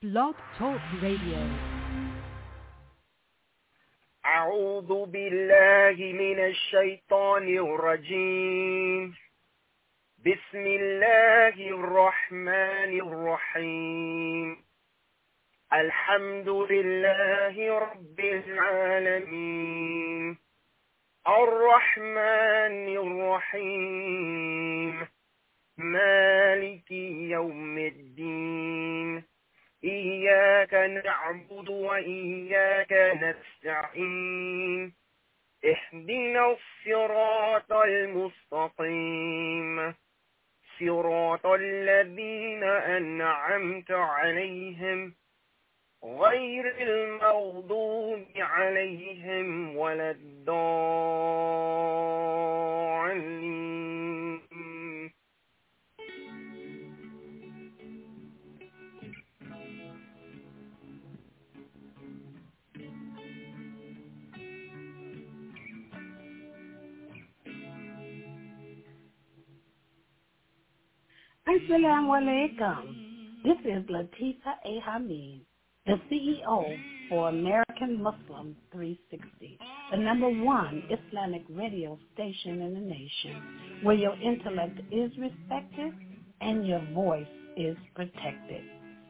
Blog Talk Radio. أعوذ بالله من الشيطان الرجيم. بسم الله الرحمن الرحيم. الحمد لله رب العالمين الرحمن الرحيم مالك يوم الدين إياك نعبد وإياك نستعين اهدنا الصراط المستقيم صراط الذين أنعمت عليهم غير المغضوب عليهم ولا الضالين. Assalamu alaikum. This is Latifa A. Hamid, the CEO for American Muslim 360, the #1 Islamic radio station in the nation, where your intellect is respected and your voice is protected.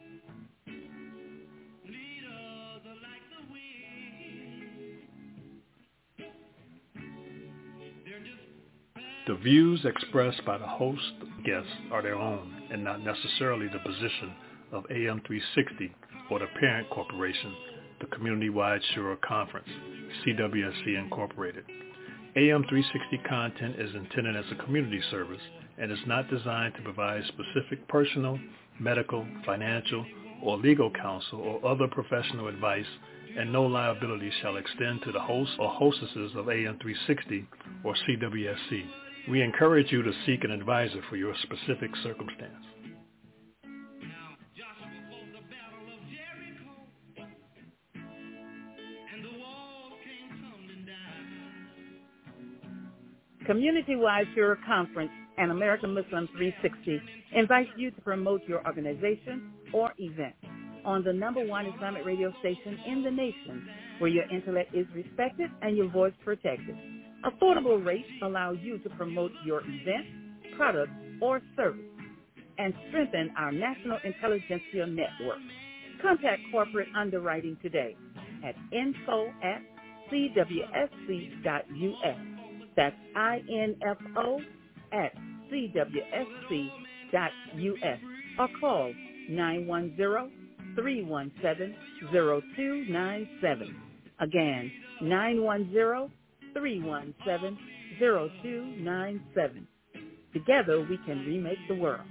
The views expressed by the host guests are their own and not necessarily the position of AM 360 or the parent corporation, the Community-Wide Shura Conference, CWSC Incorporated. AM 360 content is intended as a community service and is not designed to provide specific personal, medical, financial, or legal counsel or other professional advice, and no liability shall extend to the host or hostesses of AM 360 or CWSC. We encourage you to seek an advisor for your specific circumstance. Community-Wide Shura Conference and American Muslim 360 invites you to promote your organization or event on the #1 Islamic radio station in the nation, where your intellect is respected and your voice protected. Affordable rates allow you to promote your event, product, or service and strengthen our national intelligentsia network. Contact corporate underwriting today at info@cwsc.us. That's info@cwsc.us, or call 910-317-0297. Again, 910-317-0297. Together we can remake the world.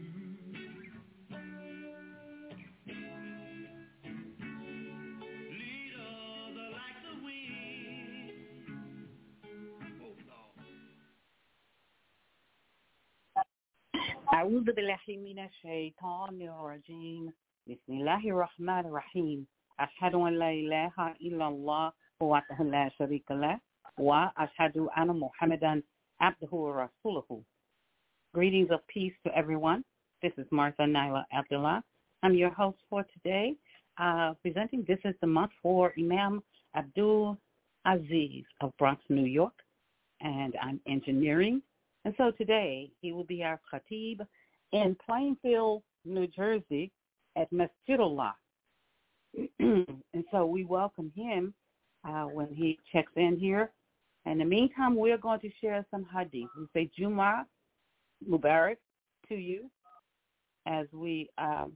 أعوذ بالله من الشيطان الرجيم بسم الله الرحمن الرحيم أشهد أن لا إله إلا الله وحده لا شريك له وأشهد أن محمدا عبده ورسوله. Greetings of peace to everyone. This is Martha Naila Abdullah. I'm your host for today, presenting This is the Month for Imam Abdul Aziz of Bronx, New York, and I'm engineering. And so today he will be our khatib in Plainfield, New Jersey at Masjidullah. And so we welcome him when he checks in here. In the meantime, we're going to share some hadith. We say Jumu'ah Mubarak to you as we,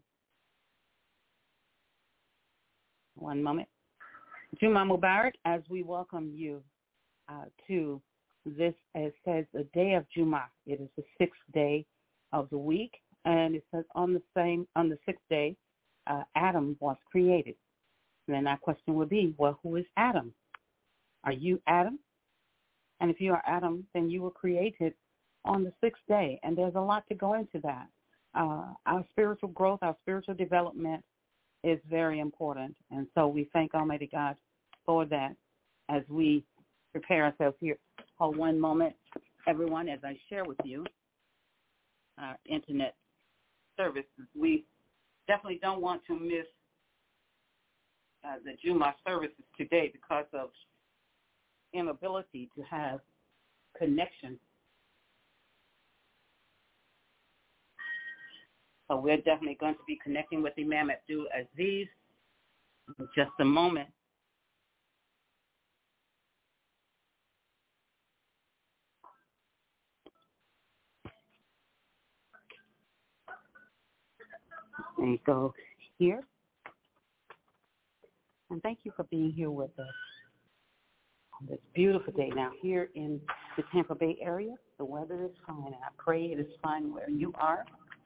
one moment. Jumu'ah Mubarak as we welcome you to this, it says the day of Jumu'ah. It is the 6th day of the week, and it says on the 6th day, Adam was created. And then our question would be, well, who is Adam? Are you Adam? And if you are Adam, then you were created on the 6th day, and there's a lot to go into that. Our spiritual growth, our spiritual development is very important, and so we thank Almighty God for that as we prepare ourselves here. Hold one moment, everyone, as I share with you our internet services. We definitely don't want to miss the Juma services today because of inability to have connection. So we're definitely going to be connecting with Imam Abdul Aziz in just a moment. And go here. And thank you for being here with us on this beautiful day. Now, here in the Tampa Bay area, the weather is fine, and I pray it is fine where you are.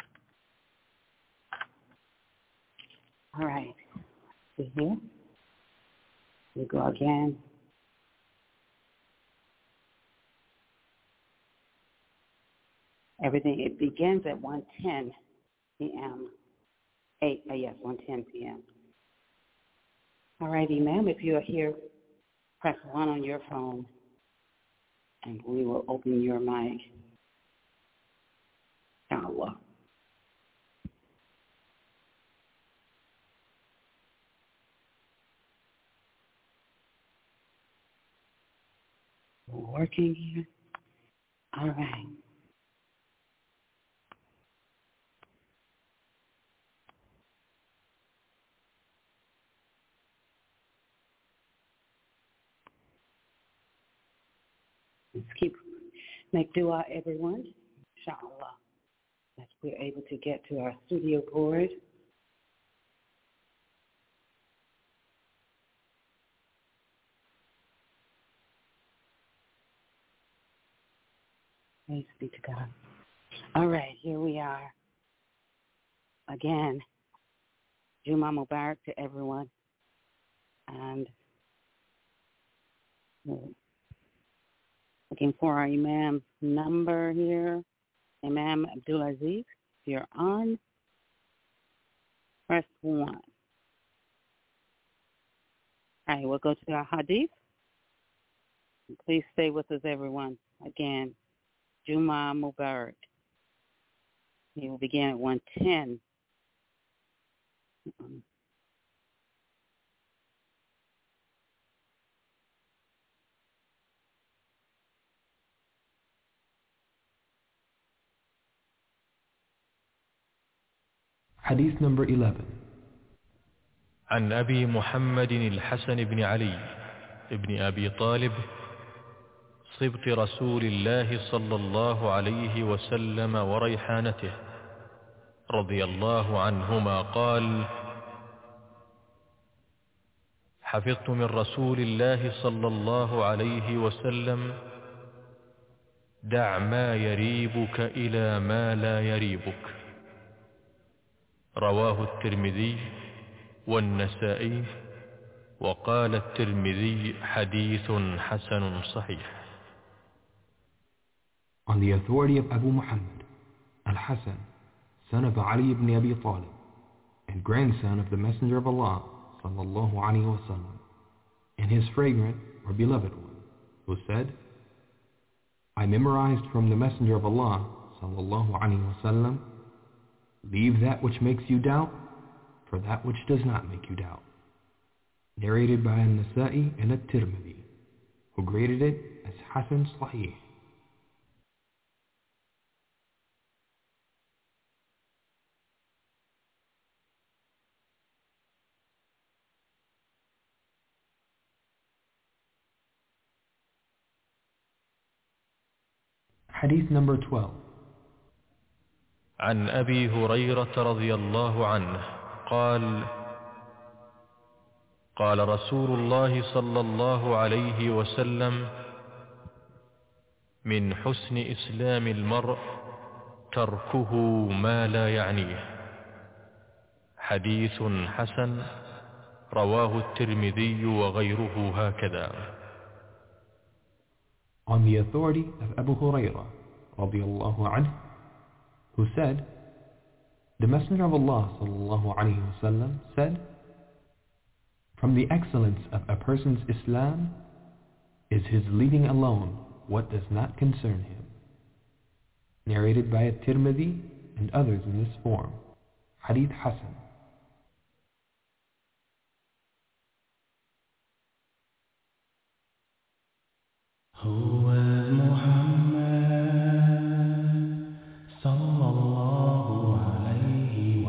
All right. See here. We go again. Everything, it begins at 1:10 p.m. 1:10 p.m. All right, Imam, if you are here, press 1 on your phone, and we will open your mic. Inshallah. Working here. All right. Let's make dua, everyone, inshallah, that we're able to get to our studio board. Praise be to God. All right, here we are. Again, Juma Mubarak to everyone. And looking for our Imam number here, Imam Abdul Aziz. If you're on, press 1. All right, we'll go to our hadith. Please stay with us, everyone. Again, Juma Mubarak. He will begin at 1:10. Hadith number 11. عن أبي محمد الحسن بن علي ابن أبي طالب صبط رسول الله صلى الله عليه وسلم وريحانته رضي الله عنهما قال: حفظت من رسول الله صلى الله عليه وسلم: دع ما يريبك إلى ما لا يريبك. رواه الترمذي والنسائي، وقال الترمذي حديث حسن صحيح. On the authority of Abu Muhammad al-Hasan, son of Ali ibn Abi Talib, and grandson of the Messenger of Allah sallallahu alaihi wasallam, and his fragrant or beloved one, who said, I memorized from the Messenger of Allah sallallahu alaihi wasallam, leave that which makes you doubt for that which does not make you doubt. Narrated by An-Nasa'i and At-Tirmidhi, who graded it as Hasan Sahih. Hadith number 12. عن أبي هريرة رضي الله عنه قال: قال رسول الله صلى الله عليه وسلم: من حسن إسلام المرء تركه ما لا يعنيه. حديث حسن، رواه الترمذي وغيره هكذا. On the authority of Abu Hurairah radiyallahu anhu, who said, the Messenger of Allah sallallahu alayhi wasallam said, from the excellence of a person's Islam is his leaving alone what does not concern him. Narrated by At-Tirmidhi and others in this form. Hadith Hasan. هو محمد صلى الله عليه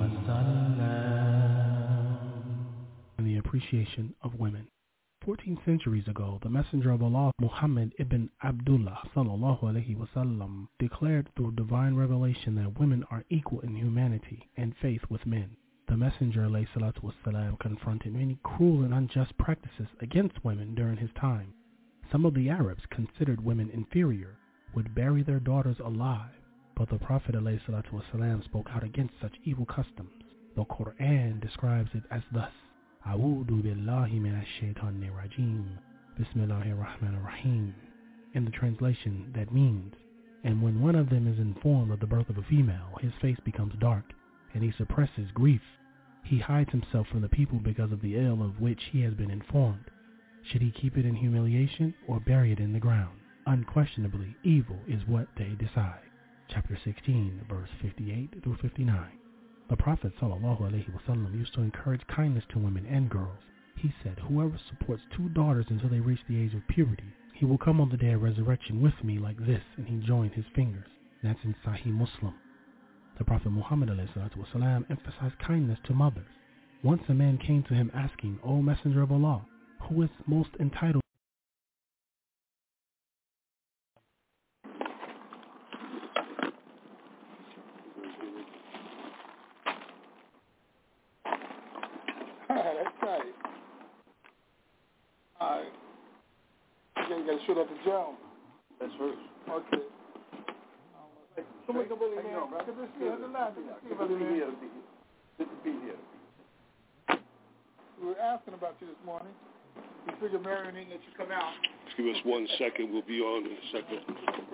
وسلم. The appreciation of women. 14 centuries ago, the Messenger of Allah, Muhammad ibn Abdullah sallallahu alaihi wasallam, declared through divine revelation that women are equal in humanity and faith with men. The Messenger alayhi salatu wasalam confronted many cruel and unjust practices against women during his time. Some of the Arabs considered women inferior, would bury their daughters alive, but the Prophet alayhi salatu wasalam spoke out against such evil customs. The Quran describes it as thus: A'udhu billahi minash shaitanir rajim. Bismillahir Rahmanir Rahim. In the translation, that means, and when one of them is informed of the birth of a female, his face becomes dark, and he suppresses grief. He hides himself from the people because of the ill of which he has been informed. Should he keep it in humiliation or bury it in the ground? Unquestionably, evil is what they decide. Chapter 16, verse 58 through 59. The Prophet ﷺ used to encourage kindness to women and girls. He said, whoever supports 2 daughters until they reach the age of puberty, he will come on the day of resurrection with me like this, and he joined his fingers. That's in Sahih Muslim. The Prophet Muhammad ﷺ emphasized kindness to mothers. Once a man came to him asking, O Messenger of Allah, who is most entitled? That's right. All right. You got to shoot up the Jones. That's first. Okay. Someone can believe me. Good to see you. Good to be here. We were asking about you this morning. We figured Marion didn't let you come out. Just give us 1 second. We'll be on in a second.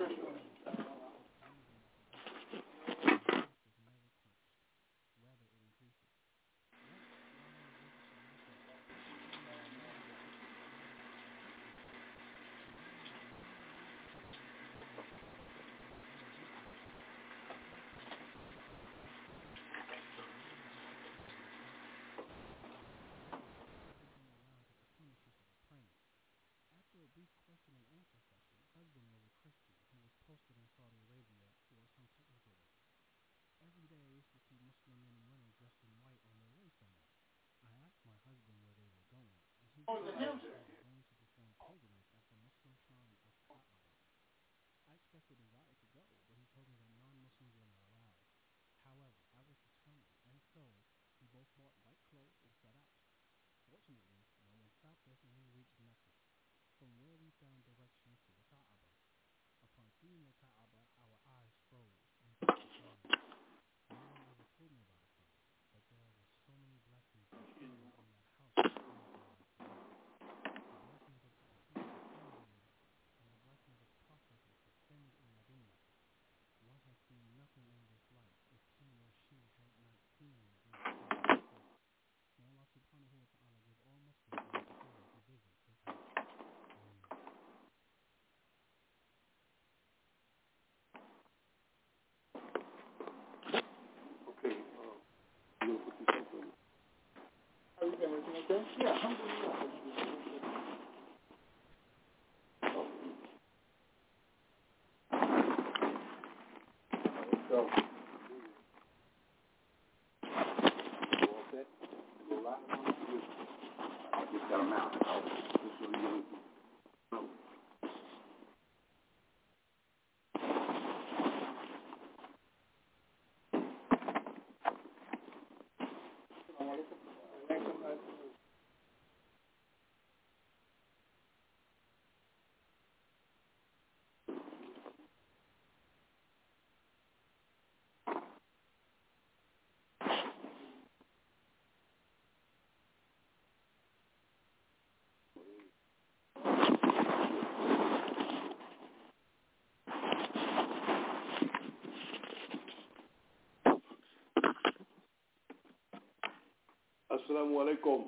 Assalamu alaikum.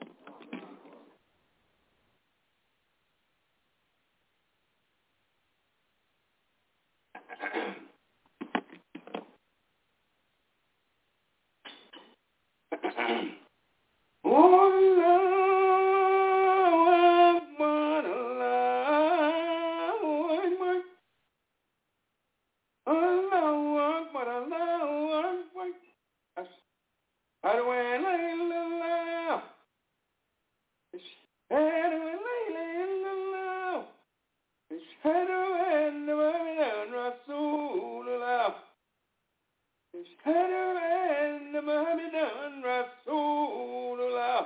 Rasulullah.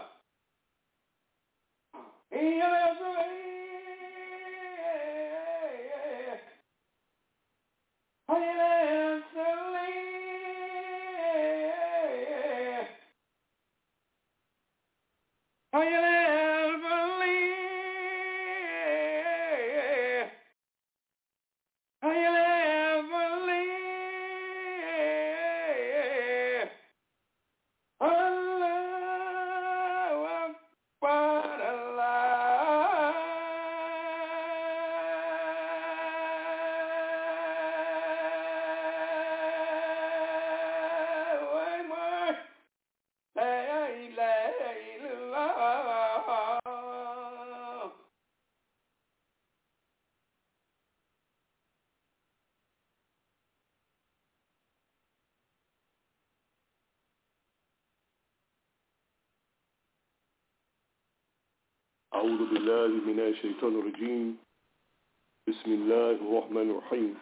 أعوذ بالله من الشيطان الرجيم بسم الله الرحمن الرحيم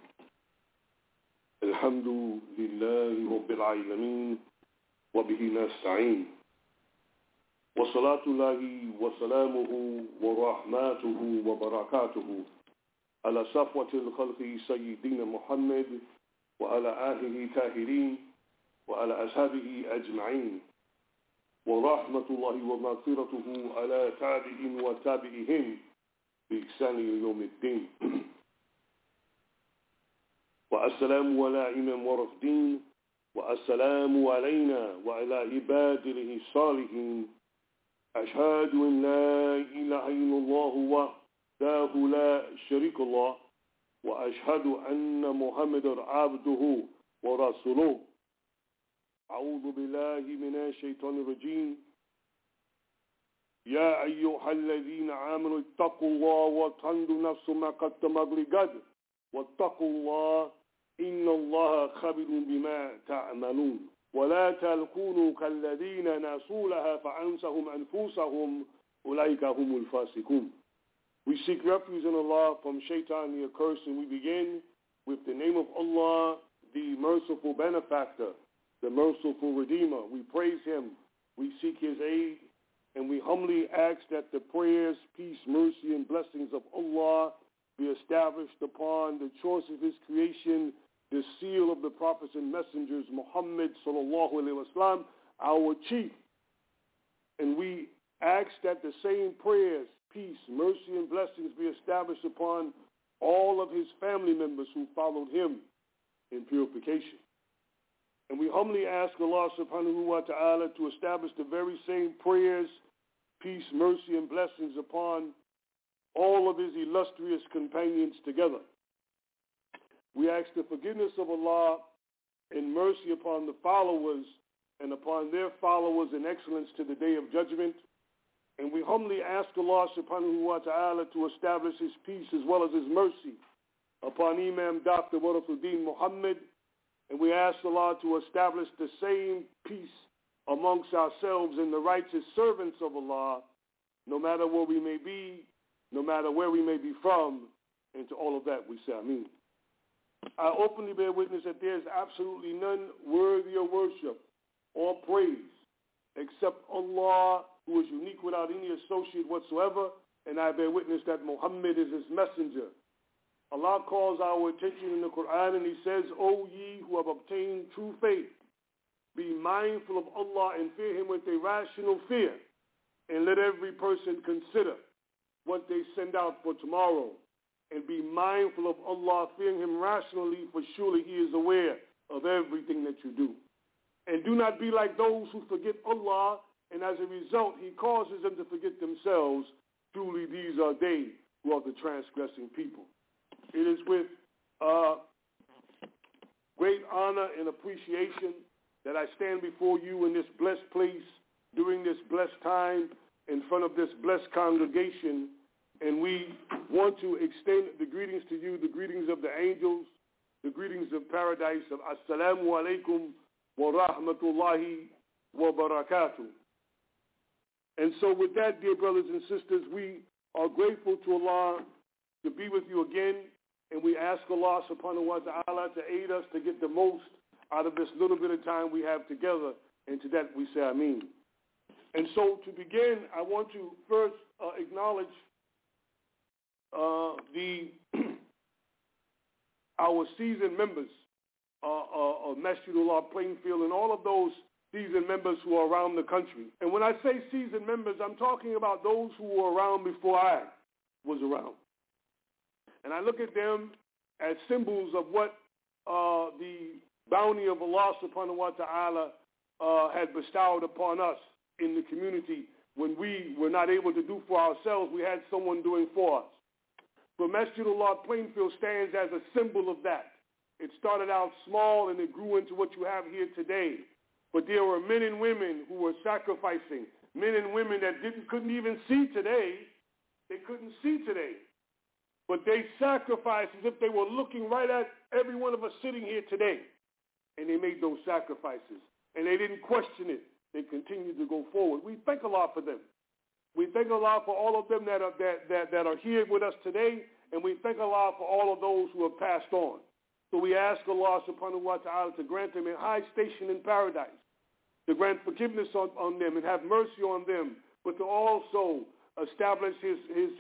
الحمد لله رب العالمين وبه نستعين وصلاة الله وسلامه ورحمته وبركاته على صفوة الخلق سيدنا محمد وعلى آله طاهرين وعلى أصحابه أجمعين ورحمة الله ومغفرته على تابعين وتابعهم بإحسان يوم الدين والسلام على إمام ورفدين والسلام علينا وعلى عباده الصالحين أشهد أن لا إله إلا الله وحده لا شريك له وأشهد أن محمدا عبده ورسوله أعوذ بالله من الشيطان الرجيم يا أيها الذين آمنوا اتقوا الله وتنظر نفس ما قدمت لغد واتقوا الله إن الله خبير بما تعملون ولا تكونوا كالذين نسوا الله فأنسهم أنفسهم أولئك هم الفاسقون. We seek refuge in Allah from Shaitan the accursed, and we begin with the name of Allah, the merciful benefactor, the merciful Redeemer. We praise Him, we seek His aid, and we humbly ask that the prayers, peace, mercy, and blessings of Allah be established upon the choice of His creation, the seal of the prophets and messengers, Muhammad sallallahu alaihi wasallam, our chief. And we ask that the same prayers, peace, mercy, and blessings be established upon all of His family members who followed Him in purification. And we humbly ask Allah subhanahu wa ta'ala to establish the very same prayers, peace, mercy, and blessings upon all of His illustrious companions together. We ask the forgiveness of Allah and mercy upon the followers and upon their followers in excellence to the day of judgment. And we humbly ask Allah subhanahu wa ta'ala to establish His peace as well as His mercy upon Imam Dr. Warafuddin Muhammad. And we ask Allah to establish the same peace amongst ourselves and the righteous servants of Allah, no matter where we may be, no matter where we may be from, and to all of that we say Ameen. I openly bear witness that there is absolutely none worthy of worship or praise except Allah, who is unique without any associate whatsoever, and I bear witness that Muhammad is His messenger. Allah calls our attention in the Quran and He says, O ye who have obtained true faith, be mindful of Allah and fear Him with a rational fear, and let every person consider what they send out for tomorrow, and be mindful of Allah, fearing Him rationally, for surely He is aware of everything that you do. And do not be like those who forget Allah, and as a result He causes them to forget themselves. Truly these are they who are the transgressing people. It is with great honor and appreciation that I stand before you in this blessed place during this blessed time in front of this blessed congregation, and we want to extend the greetings to you, the greetings of the angels, the greetings of paradise of Assalamu alaikum wa rahmatullahi wa barakatuh. And so with that, dear brothers and sisters, we are grateful to Allah to be with you again, and we ask Allah subhanahu wa ta'ala to aid us to get the most out of this little bit of time we have together And to that we say Ameen. And so to begin, I want to first acknowledge our seasoned members of Masjidullah Plainfield and all of those seasoned members who are around the country. And when I say seasoned members, I'm talking about those who were around before I was around. And I look at them as symbols of what the bounty of Allah subhanahu wa ta'ala had bestowed upon us in the community. When we were not able to do for ourselves, we had someone doing for us. But Masjidullah Plainfield stands as a symbol of that. It started out small and it grew into what you have here today. But there were men and women who were sacrificing, men and women that couldn't even see today. They couldn't see today. But they sacrificed as if they were looking right at every one of us sitting here today. And they made those sacrifices. And they didn't question it. They continued to go forward. We thank Allah for them. We thank Allah for all of them that are here with us today. And we thank Allah for all of those who have passed on. So we ask Allah subhanahu wa ta'ala to grant them a high station in paradise, to grant forgiveness on them and have mercy on them, but to also establish his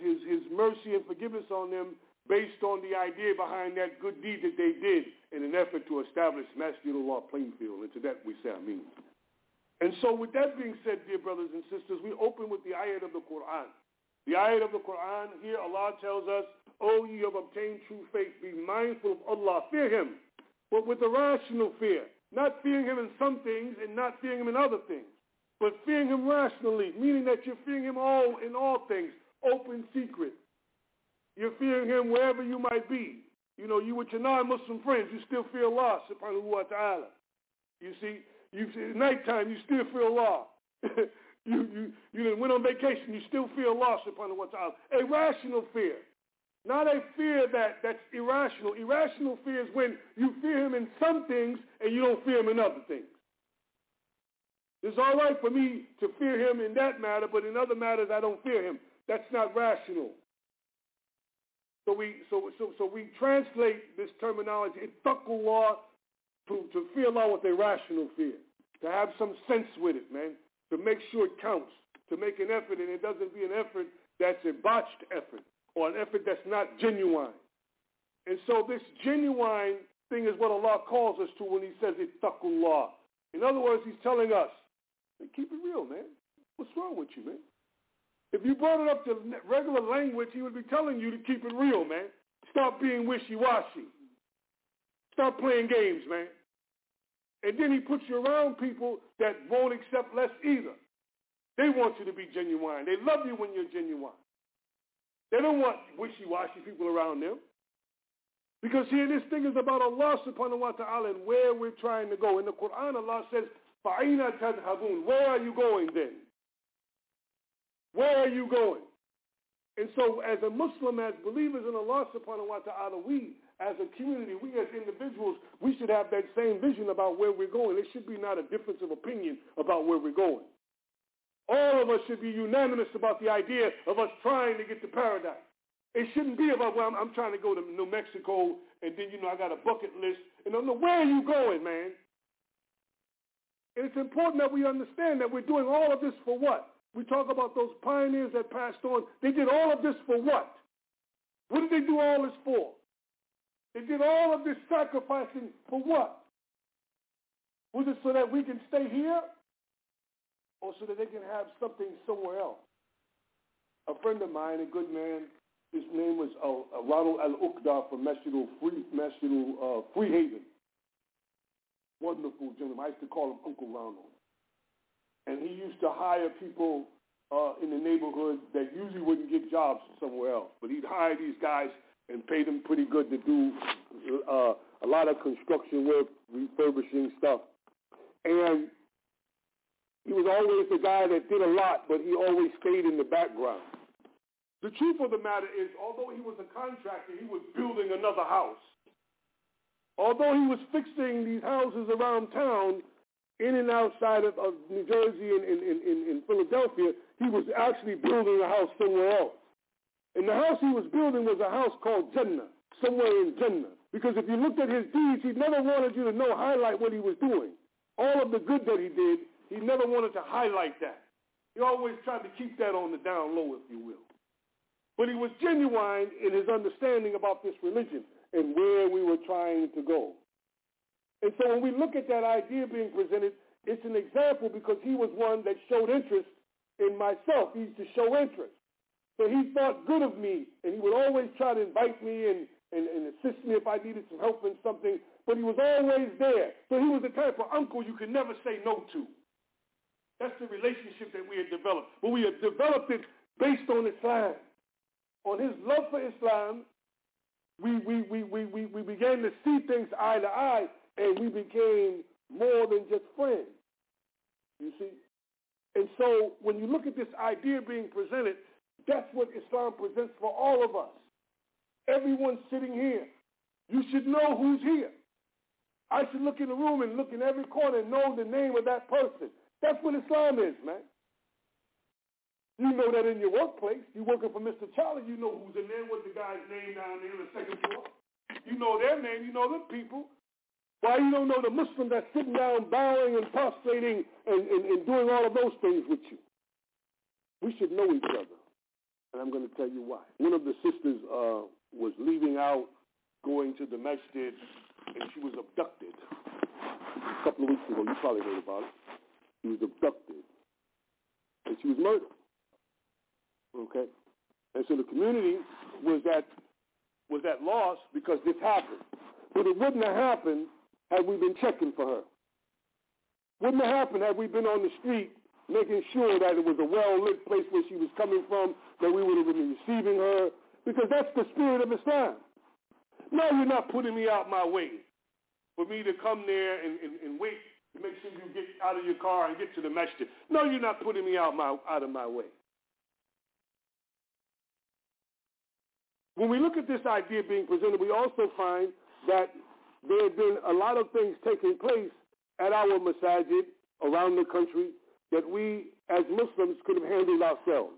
mercy and forgiveness on them based on the idea behind that good deed that they did in an effort to establish Masjidullah Plainfield. And to that we say Ameen. And so with that being said, dear brothers and sisters, we open with the ayat of the Quran. The ayat of the Quran, here Allah tells us, "O ye have obtained true faith, be mindful of Allah, fear Him, but with a rational fear, not fearing Him in some things and not fearing Him in other things, but fearing Him rationally, meaning that you're fearing Him in all things, open, secret. You're fearing Him wherever you might be. You know, you with your non-Muslim friends, you still fear Allah subhanahu wa ta'ala. You see, at nighttime, you still fear Allah. You went on vacation, you still fear Allah subhanahu wa ta'ala. A rational fear, not a fear that's irrational. Irrational fear is when you fear Him in some things and you don't fear Him in other things. It's all right for me to fear Him in that matter, but in other matters I don't fear Him. That's not rational. So we translate this terminology, ittaqullah, to fear Allah with a rational fear, to have some sense with it, man, to make sure it counts, to make an effort, and it doesn't be an effort that's a botched effort or an effort that's not genuine. And so this genuine thing is what Allah calls us to when He says ittaqullah. In other words, He's telling us, keep it real, man. What's wrong with you, man? If you brought it up to regular language, He would be telling you to keep it real, man. Stop being wishy-washy. Stop playing games, man. And then He puts you around people that won't accept less either. They want you to be genuine. They love you when you're genuine. They don't want wishy-washy people around them. Because here this thing is about Allah subhanahu wa ta'ala and where we're trying to go. In the Quran, Allah says, فَأَيْنَ تَذْهَبُونَ? Where are you going then? Where are you going? And so as a Muslim, as believers in Allah subhanahu wa ta'ala, we as a community, we as individuals, we should have that same vision about where we're going. There should be not a difference of opinion about where we're going. All of us should be unanimous about the idea of us trying to get to paradise. It shouldn't be about, well, I'm trying to go to New Mexico, and then, I got a bucket list. And I don't know, where are you going, man? And it's important that we understand that we're doing all of this for what? We talk about those pioneers that passed on. They did all of this for what? What did they do all this for? They did all of this sacrificing for what? Was it so that we can stay here? Or so that they can have something somewhere else? A friend of mine, a good man, his name was Ronald Al-Uqdar from Masjidul Freehaven. Wonderful gentleman. I used to call him Uncle Ronald. And he used to hire people in the neighborhood that usually wouldn't get jobs somewhere else. But he'd hire these guys and pay them pretty good to do a lot of construction work, refurbishing stuff. And he was always the guy that did a lot, but he always stayed in the background. The truth of the matter is, although he was a contractor, he was building another house. Although he was fixing these houses around town, in and outside of New Jersey and in Philadelphia, he was actually building a house somewhere else. And the house he was building was a house called Jannah, somewhere in Jannah. Because if you looked at his deeds, he never wanted you to highlight what he was doing. All of the good that he did, he never wanted to highlight that. He always tried to keep that on the down low, if you will. But he was genuine in his understanding about this religion and where we were trying to go. And so when we look at that idea being presented, it's an example because he was one that showed interest in myself. He used to show interest. So he thought good of me, and he would always try to invite me and assist me if I needed some help in something, but he was always there. So he was the type of uncle you could never say no to. That's the relationship that we had developed. But we had developed it based on Islam. On his love for Islam, we began to see things eye to eye, and we became more than just friends, you see. And so when you look at this idea being presented, that's what Islam presents for all of us. Everyone sitting here, you should know who's here. I should look in the room and look in every corner and know the name of that person. That's what Islam is, man. You know that in your workplace. You're working for Mr. Charlie, you know who's in there, what's the guy's name down there in the second floor. You know their name, you know the people. Why you don't know the Muslim that's sitting down, bowing and prostrating and doing all of those things with you? We should know each other. And I'm going to tell you why. One of the sisters was leaving out, going to the masjid, and she was abducted. A couple of weeks ago, you probably heard about it. She was abducted. And she was murdered. Okay? And so the community was at loss because this happened. But it wouldn't have happened had we been checking for her. Wouldn't have happened had we been on the street making sure that it was a well-lit place where she was coming from, that we would have been receiving her, because that's the spirit of Islam. No, you're not putting me out my way for me to come there and wait to make sure you get out of your car and get to the masjid. No, you're not putting me out of my way. When we look at this idea being presented, we also find that there have been a lot of things taking place at our masajid around the country that we, as Muslims, could have handled ourselves.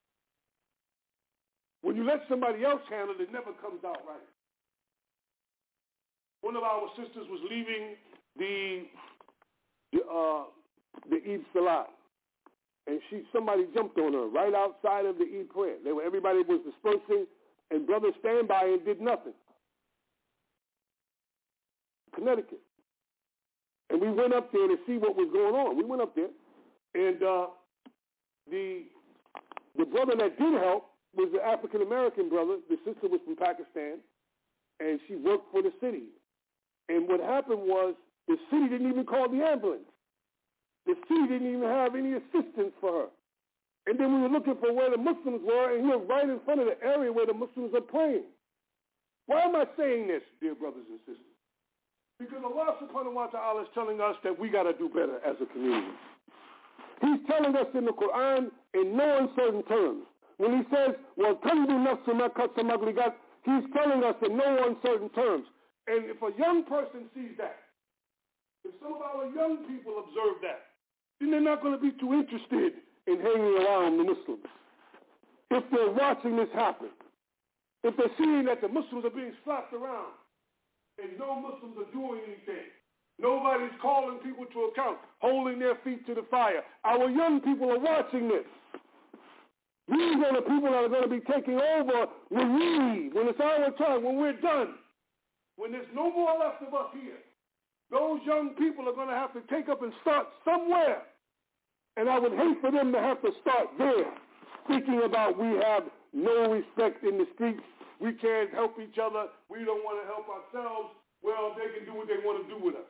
When you let somebody else handle it, it never comes out right. One of our sisters was leaving the Eid Salat, and somebody jumped on her right outside of the Eid prayer. Everybody was dispersing, and brothers stand by and did nothing. Connecticut. And we went up there to see what was going on. We went up there, and the brother that did help was the African-American brother. The sister was from Pakistan, and she worked for the city. And what happened was the city didn't even call the ambulance. The city didn't even have any assistance for her. And then we were looking for where the Muslims were, and we were right in front of the area where the Muslims are praying. Why am I saying this, dear brothers and sisters? Because Allah subhanahu wa ta'ala is telling us that we got to do better as a community. He's telling us in the Quran in no uncertain terms. When he says, وَالْتَنْبُ نَفْسُ مَا كَسَّبَتْ وَغَدًا, he's telling us in no uncertain terms. And if a young person sees that, if some of our young people observe that, then they're not going to be too interested in hanging around the Muslims. If they're watching this happen, if they're seeing that the Muslims are being slapped around and no Muslims are doing anything, nobody's calling people to account, holding their feet to the fire. Our young people are watching this. These are the people that are going to be taking over when it's our time, when we're done. When there's no more left of us here, those young people are going to have to take up and start somewhere. And I would hate for them to have to start there, thinking about we have no respect in the streets, we can't help each other, we don't want to help ourselves. Well, they can do what they want to do with us.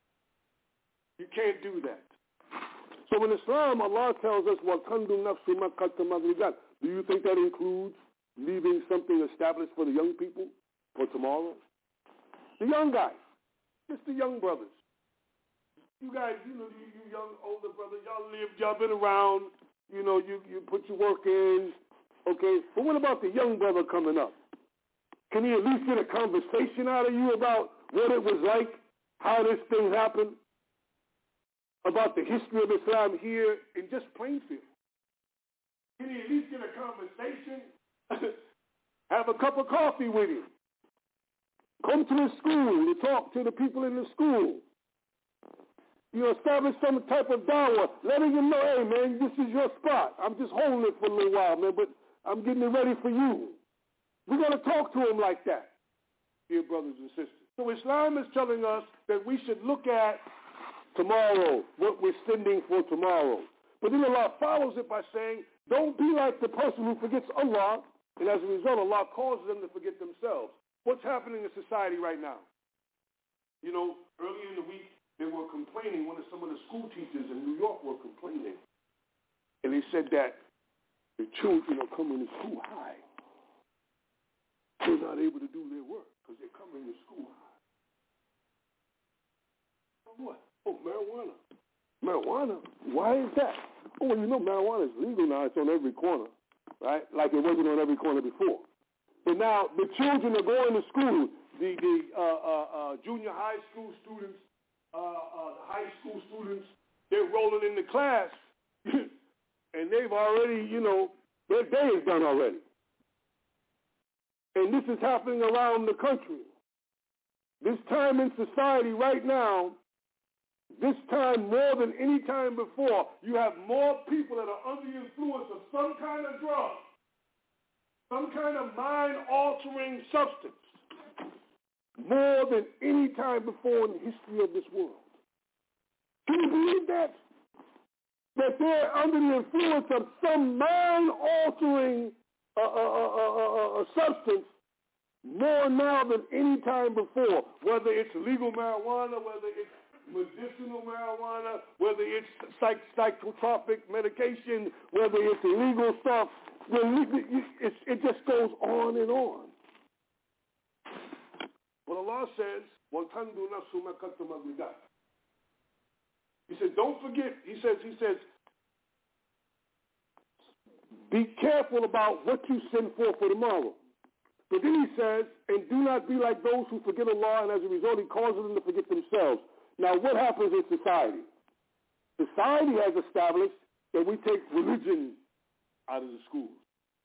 You can't do that. So in Islam, Allah tells us, وَالْكَنْدُ نَفْسُ مَا قَدَّمَتْ لِغَدٍ. Do you think that includes leaving something established for the young people for tomorrow? The young guys, just the young brothers. You guys, you young, older brothers, y'all lived, y'all been around, you put your work in, okay? But what about the young brother coming up? Can he at least get a conversation out of you about what it was like, how this thing happened, about the history of Islam here in just Plainfield? Can he at least get a conversation? Have a cup of coffee with him. Come to the school to talk to the people in the school. establish some type of dawah, letting them know, hey, man, this is your spot. I'm just holding it for a little while, man, but I'm getting it ready for you. We're going to talk to them like that, dear brothers and sisters. So Islam is telling us that we should look at tomorrow, what we're sending for tomorrow. But then Allah follows it by saying, don't be like the person who forgets Allah, and as a result, Allah causes them to forget themselves. What's happening in society right now? Earlier in the week, they were complaining, some of the school teachers in New York were complaining. And they said that the children are coming to school high. They're not able to do their work because they're coming to school high. What? Oh, marijuana. Marijuana? Why is that? Oh, well, marijuana is legal now. It's on every corner, right? Like it wasn't on every corner before. But now the children are going to school. The junior high school students, the high school students, they're rolling into class, and they've already, their day is done already. And this is happening around the country. This time in society right now, this time more than any time before, you have more people that are under the influence of some kind of drug, some kind of mind-altering substance, more than any time before in the history of this world. Can you believe that? That they're under the influence of some mind-altering substance more now than any time before, whether it's legal marijuana, whether it's medicinal marijuana, whether it's psychotropic medication, whether it's illegal stuff. It just goes on and on. But Allah says, He said, don't forget, he says, be careful about what you send for tomorrow. But then he says, and do not be like those who forget Allah, and as a result, he causes them to forget themselves. Now, what happens in society? Society has established that we take religion out of the schools.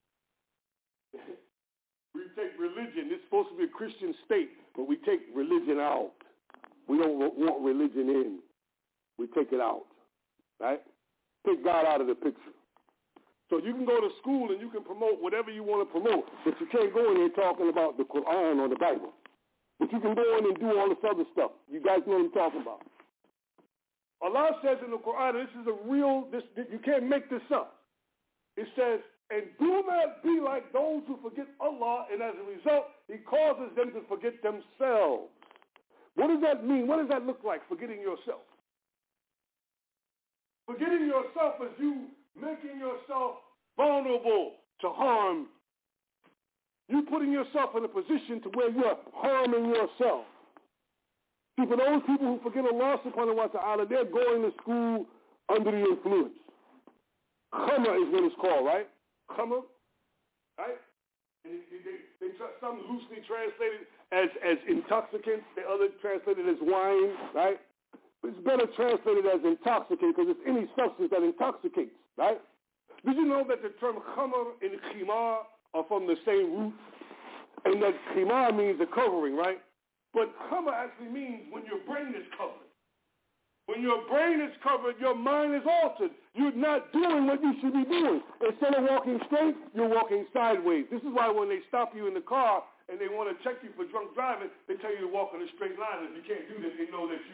We take religion. It's supposed to be a Christian state, but we take religion out. We don't want religion in. We take it out, right? Take God out of the picture. So you can go to school and you can promote whatever you want to promote, but you can't go in here talking about the Quran or the Bible. But you can go in and do all this other stuff. You guys know what I'm talking about. Allah says in the Quran, this is you can't make this up. It says, and do not be like those who forget Allah, and as a result, he causes them to forget themselves. What does that mean? What does that look like, forgetting yourself? Forgetting yourself is you making yourself vulnerable to harm. You putting yourself in a position to where you're harming yourself. See, for those people who forget Allah subhanahu wa ta'ala, they're going to school under the influence. Khamr is what it's called, right? Khamr, right? And some loosely translated as intoxicant, the other translated as wine, right? But it's better translated as intoxicant because it's any substance that intoxicates, right? Did you know that the term khamr and khimar are from the same root? And that khimar means a covering, right? But khamr actually means when your brain is covered. When your brain is covered, your mind is altered. You're not doing what you should be doing. Instead of walking straight, you're walking sideways. This is why when they stop you in the car and they want to check you for drunk driving, they tell you to walk in a straight line. If you can't do that, they know that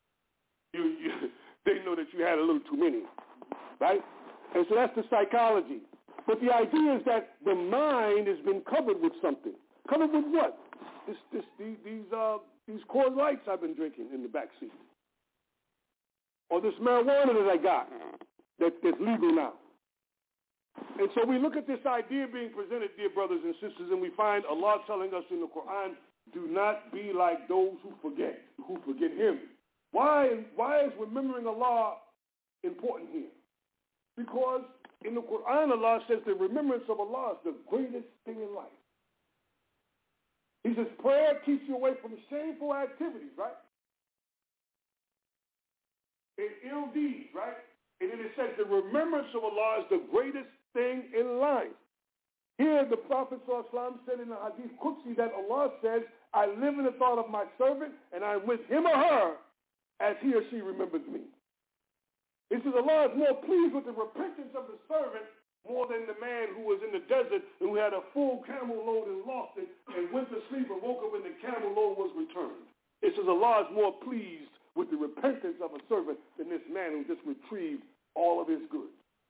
they know that you had a little too many, right? And so that's the psychology. But the idea is that the mind has been covered with something. Covered with what? These Coors Lights I've been drinking in the back seat. Or this marijuana that I got that's legal now. And so we look at this idea being presented, dear brothers and sisters, and we find Allah telling us in the Quran, do not be like those who forget Him. Why is remembering Allah important here? Because in the Quran, Allah says the remembrance of Allah is the greatest thing in life. He says prayer keeps you away from shameful activities, right? And ill deeds, right? And then it says the remembrance of Allah is the greatest thing in life. Here the Prophet ﷺ said in the Hadith Qudsi that Allah says, I live in the thought of my servant and I'm with him or her as he or she remembers me. It says Allah is more pleased with the repentance of the servant more than the man who was in the desert and who had a full camel load and lost it and went to sleep and woke up and the camel load was returned. It says Allah is more pleased with the repentance of a servant than this man who just retrieved all of his goods,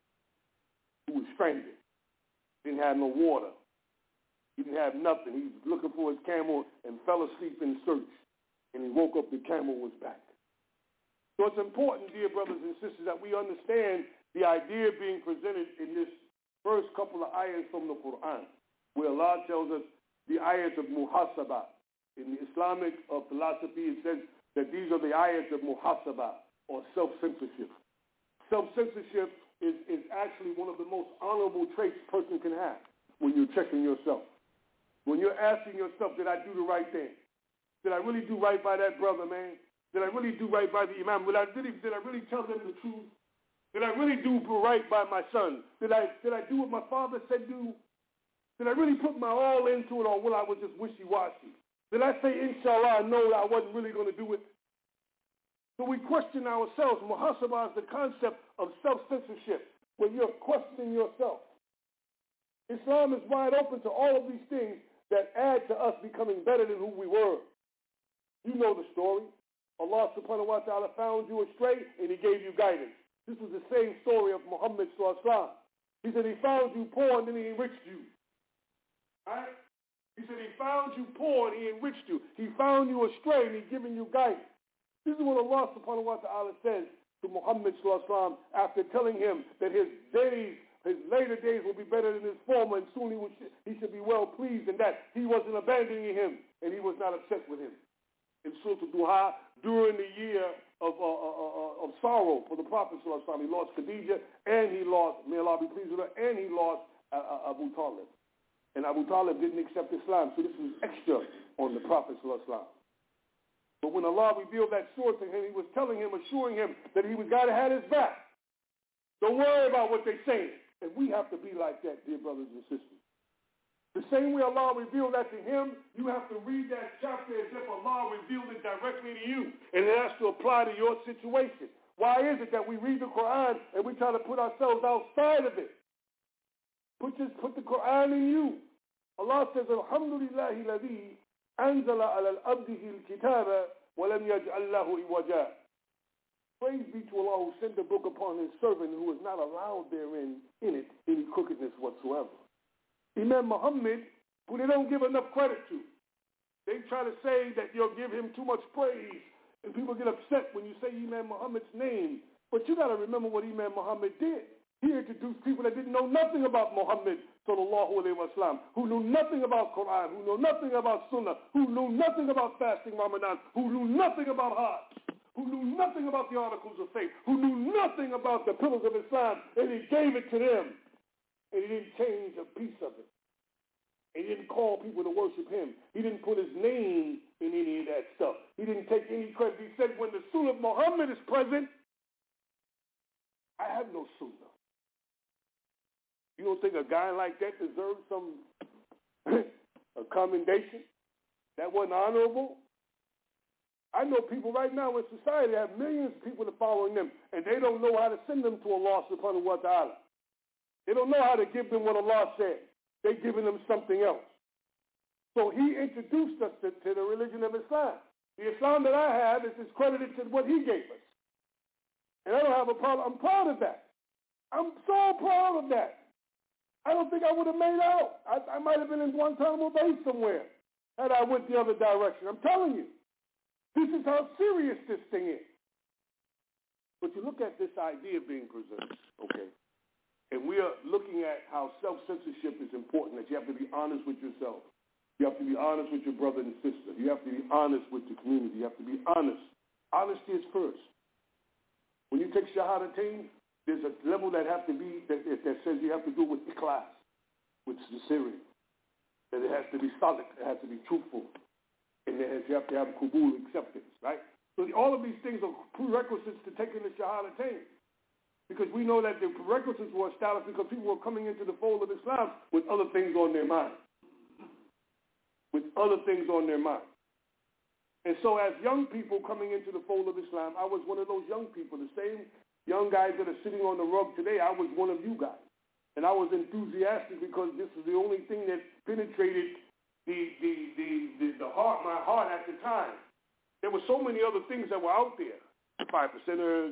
who was stranded, didn't have no water, he didn't have nothing. He was looking for his camel and fell asleep in search, and he woke up, the camel was back. So it's important, dear brothers and sisters, that we understand the idea being presented in this first couple of ayahs from the Quran, where Allah tells us the ayahs of muhasabah. In the Islamic philosophy, it says that these are the ayahs of muhasabah, or self-censorship. Self-censorship is actually one of the most honorable traits a person can have when you're checking yourself. When you're asking yourself, did I do the right thing? Did I really do right by that brother, man? Did I really do right by the imam? Did I really tell them the truth? Did I really do right by my son? Did I do what my father said do? Did I really put my all into it, or will I was just wishy-washy? Did I say, inshallah, I know that I wasn't really going to do it? So we question ourselves. Muhasabah is the concept of self-censorship, where you're questioning yourself. Islam is wide open to all of these things that add to us becoming better than who we were. You know the story. Allah subhanahu wa ta'ala found you astray and he gave you guidance. This was the same story of Muhammad sallallahu alaihi wasallam. He said he found you poor and then he enriched you. Right? He said he found you poor and he enriched you. He found you astray and he's given you guidance. This is what Allah subhanahu wa ta'ala says to Muhammad sallallahu alaihi wasallam after telling him that his later days will be better than his former, and soon he should be well pleased, and that he wasn't abandoning him and he was not upset with him. In Surah Duha, during the year of sorrow for the Prophet sallallahu alaihi wasallam, he lost Khadijah and he lost, may Allah be pleased with her, and he lost Abu Talib. And Abu Talib didn't accept Islam, so this was extra on the Prophet sallallahu alaihi wasallam. But when Allah revealed that surah to him, he was telling him, assuring him that he was God that had his back. Don't worry about what they're saying. And we have to be like that, dear brothers and sisters. The same way Allah revealed that to him, you have to read that chapter as if Allah revealed it directly to you. And it has to apply to your situation. Why is it that we read the Quran and we try to put ourselves outside of it? Put the Quran in you. Allah says, Alhamdulillahi ladhi anzala ala al-abdihi al-kitaba wa lam yaj'al lahu iwaja. Praise be to Allah who sent the book upon his servant who is not allowed therein in it any crookedness whatsoever. Imam Muhammad, who they don't give enough credit to. They try to say that you'll give him too much praise, and people get upset when you say Imam Muhammad's name. But you got to remember what Imam Muhammad did. He introduced people that didn't know nothing about Muhammad, sallallahu alaihi wasallam, who knew nothing about Quran, who knew nothing about Sunnah, who knew nothing about fasting Ramadan, who knew nothing about Hajj, who knew nothing about the articles of faith, who knew nothing about the pillars of Islam, and he gave it to them. And he didn't change a piece of it. He didn't call people to worship him. He didn't put his name in any of that stuff. He didn't take any credit. He said, when the Sunnah of Muhammad is present, I have no Sunnah. You don't think a guy like that deserves some a commendation? That wasn't honorable? I know people right now in society have millions of people that following them, and they don't know how to send them to Allah subhanahu wa ta'ala. They don't know how to give them what Allah said. They're giving them something else. So he introduced us to the religion of Islam. The Islam that I have is credited to what he gave us. And I don't have a problem. I'm proud of that. I'm so proud of that. I don't think I would have made out. I might have been in Guantanamo Bay somewhere had I went the other direction. I'm telling you. This is how serious this thing is. But you look at this idea being presented, okay? And we are looking at how self-censorship is important, that you have to be honest with yourself. You have to be honest with your brother and sister. You have to be honest with the community. You have to be honest. Honesty is first. When you take Shahadatain, there's a level that have to be, that says you have to do it with ikhlas, with sincerity. That it has to be solid. It has to be truthful. And then you have to have qabul, acceptance, right? So all of these things are prerequisites to taking the Shahadatain. Because we know that the prerequisites were established because people were coming into the fold of Islam with other things on their mind. With other things on their mind. And so as young people coming into the fold of Islam, I was one of those young people. The same young guys that are sitting on the rug today, I was one of you guys. And I was enthusiastic because this was the only thing that penetrated the heart, my heart at the time. There were so many other things that were out there. The 5%ers,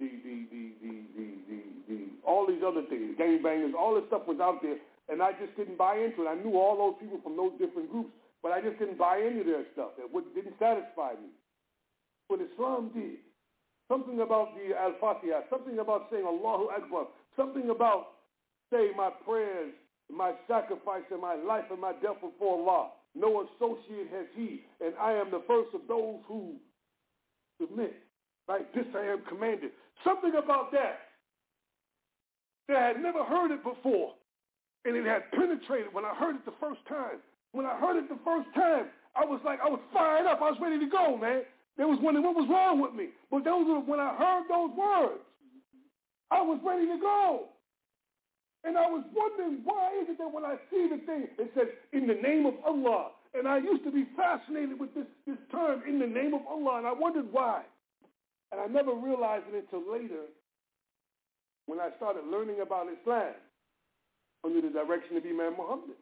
all these other things, gangbangers, all this stuff was out there, and I just didn't buy into it. I knew all those people from those different groups, but I just didn't buy into their stuff. It didn't satisfy me. But Islam did. Something about the Al-Fatiha, something about saying Allahu Akbar, something about saying my prayers, my sacrifice, and my life and my death before Allah. No associate has he, and I am the first of those who submit. Right? This I am commanded. Something about that I had never heard it before, and it had penetrated when I heard it the first time. When I heard it the first time, I was fired up. I was ready to go, man. There was wondering what was wrong with me. But when I heard those words, I was ready to go. And I was wondering, why is it that when I see the thing, it says, in the name of Allah. And I used to be fascinated with this term, in the name of Allah, and I wondered why. And I never realized it until later when I started learning about Islam under the direction of Imam Muhammad.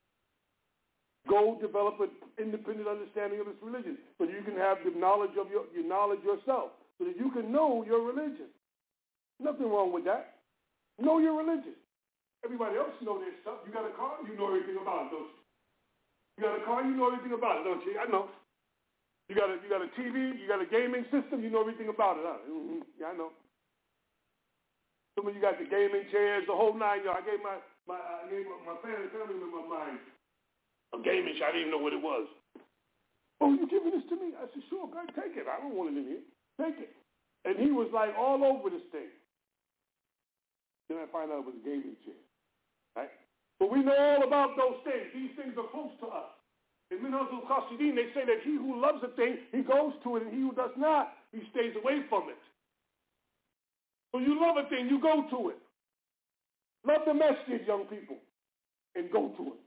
Go develop an independent understanding of this religion so that you can have the knowledge of your knowledge yourself, so that you can know your religion. Nothing wrong with that. Know your religion. Everybody else know their stuff. You got a car, you know everything about it, don't you? You got a car, you know everything about it, don't you? I know. You got a TV, you got a gaming system, you know everything about it, huh? Mm-hmm. Yeah, I know. Some of you got the gaming chairs, the whole nine yards. I gave my family member of mine a gaming chair. I didn't even know what it was. Oh, you giving this to me? I said, sure, go ahead, take it. I don't want it in here. Take it. And he was like all over this thing. Then I find out it was a gaming chair. Right? But we know all about those things. These things are close to us. In Minhaj al-Qasidin, they say that he who loves a thing, he goes to it, and he who does not, he stays away from it. So you love a thing, you go to it. Love the masjid, young people, and go to it.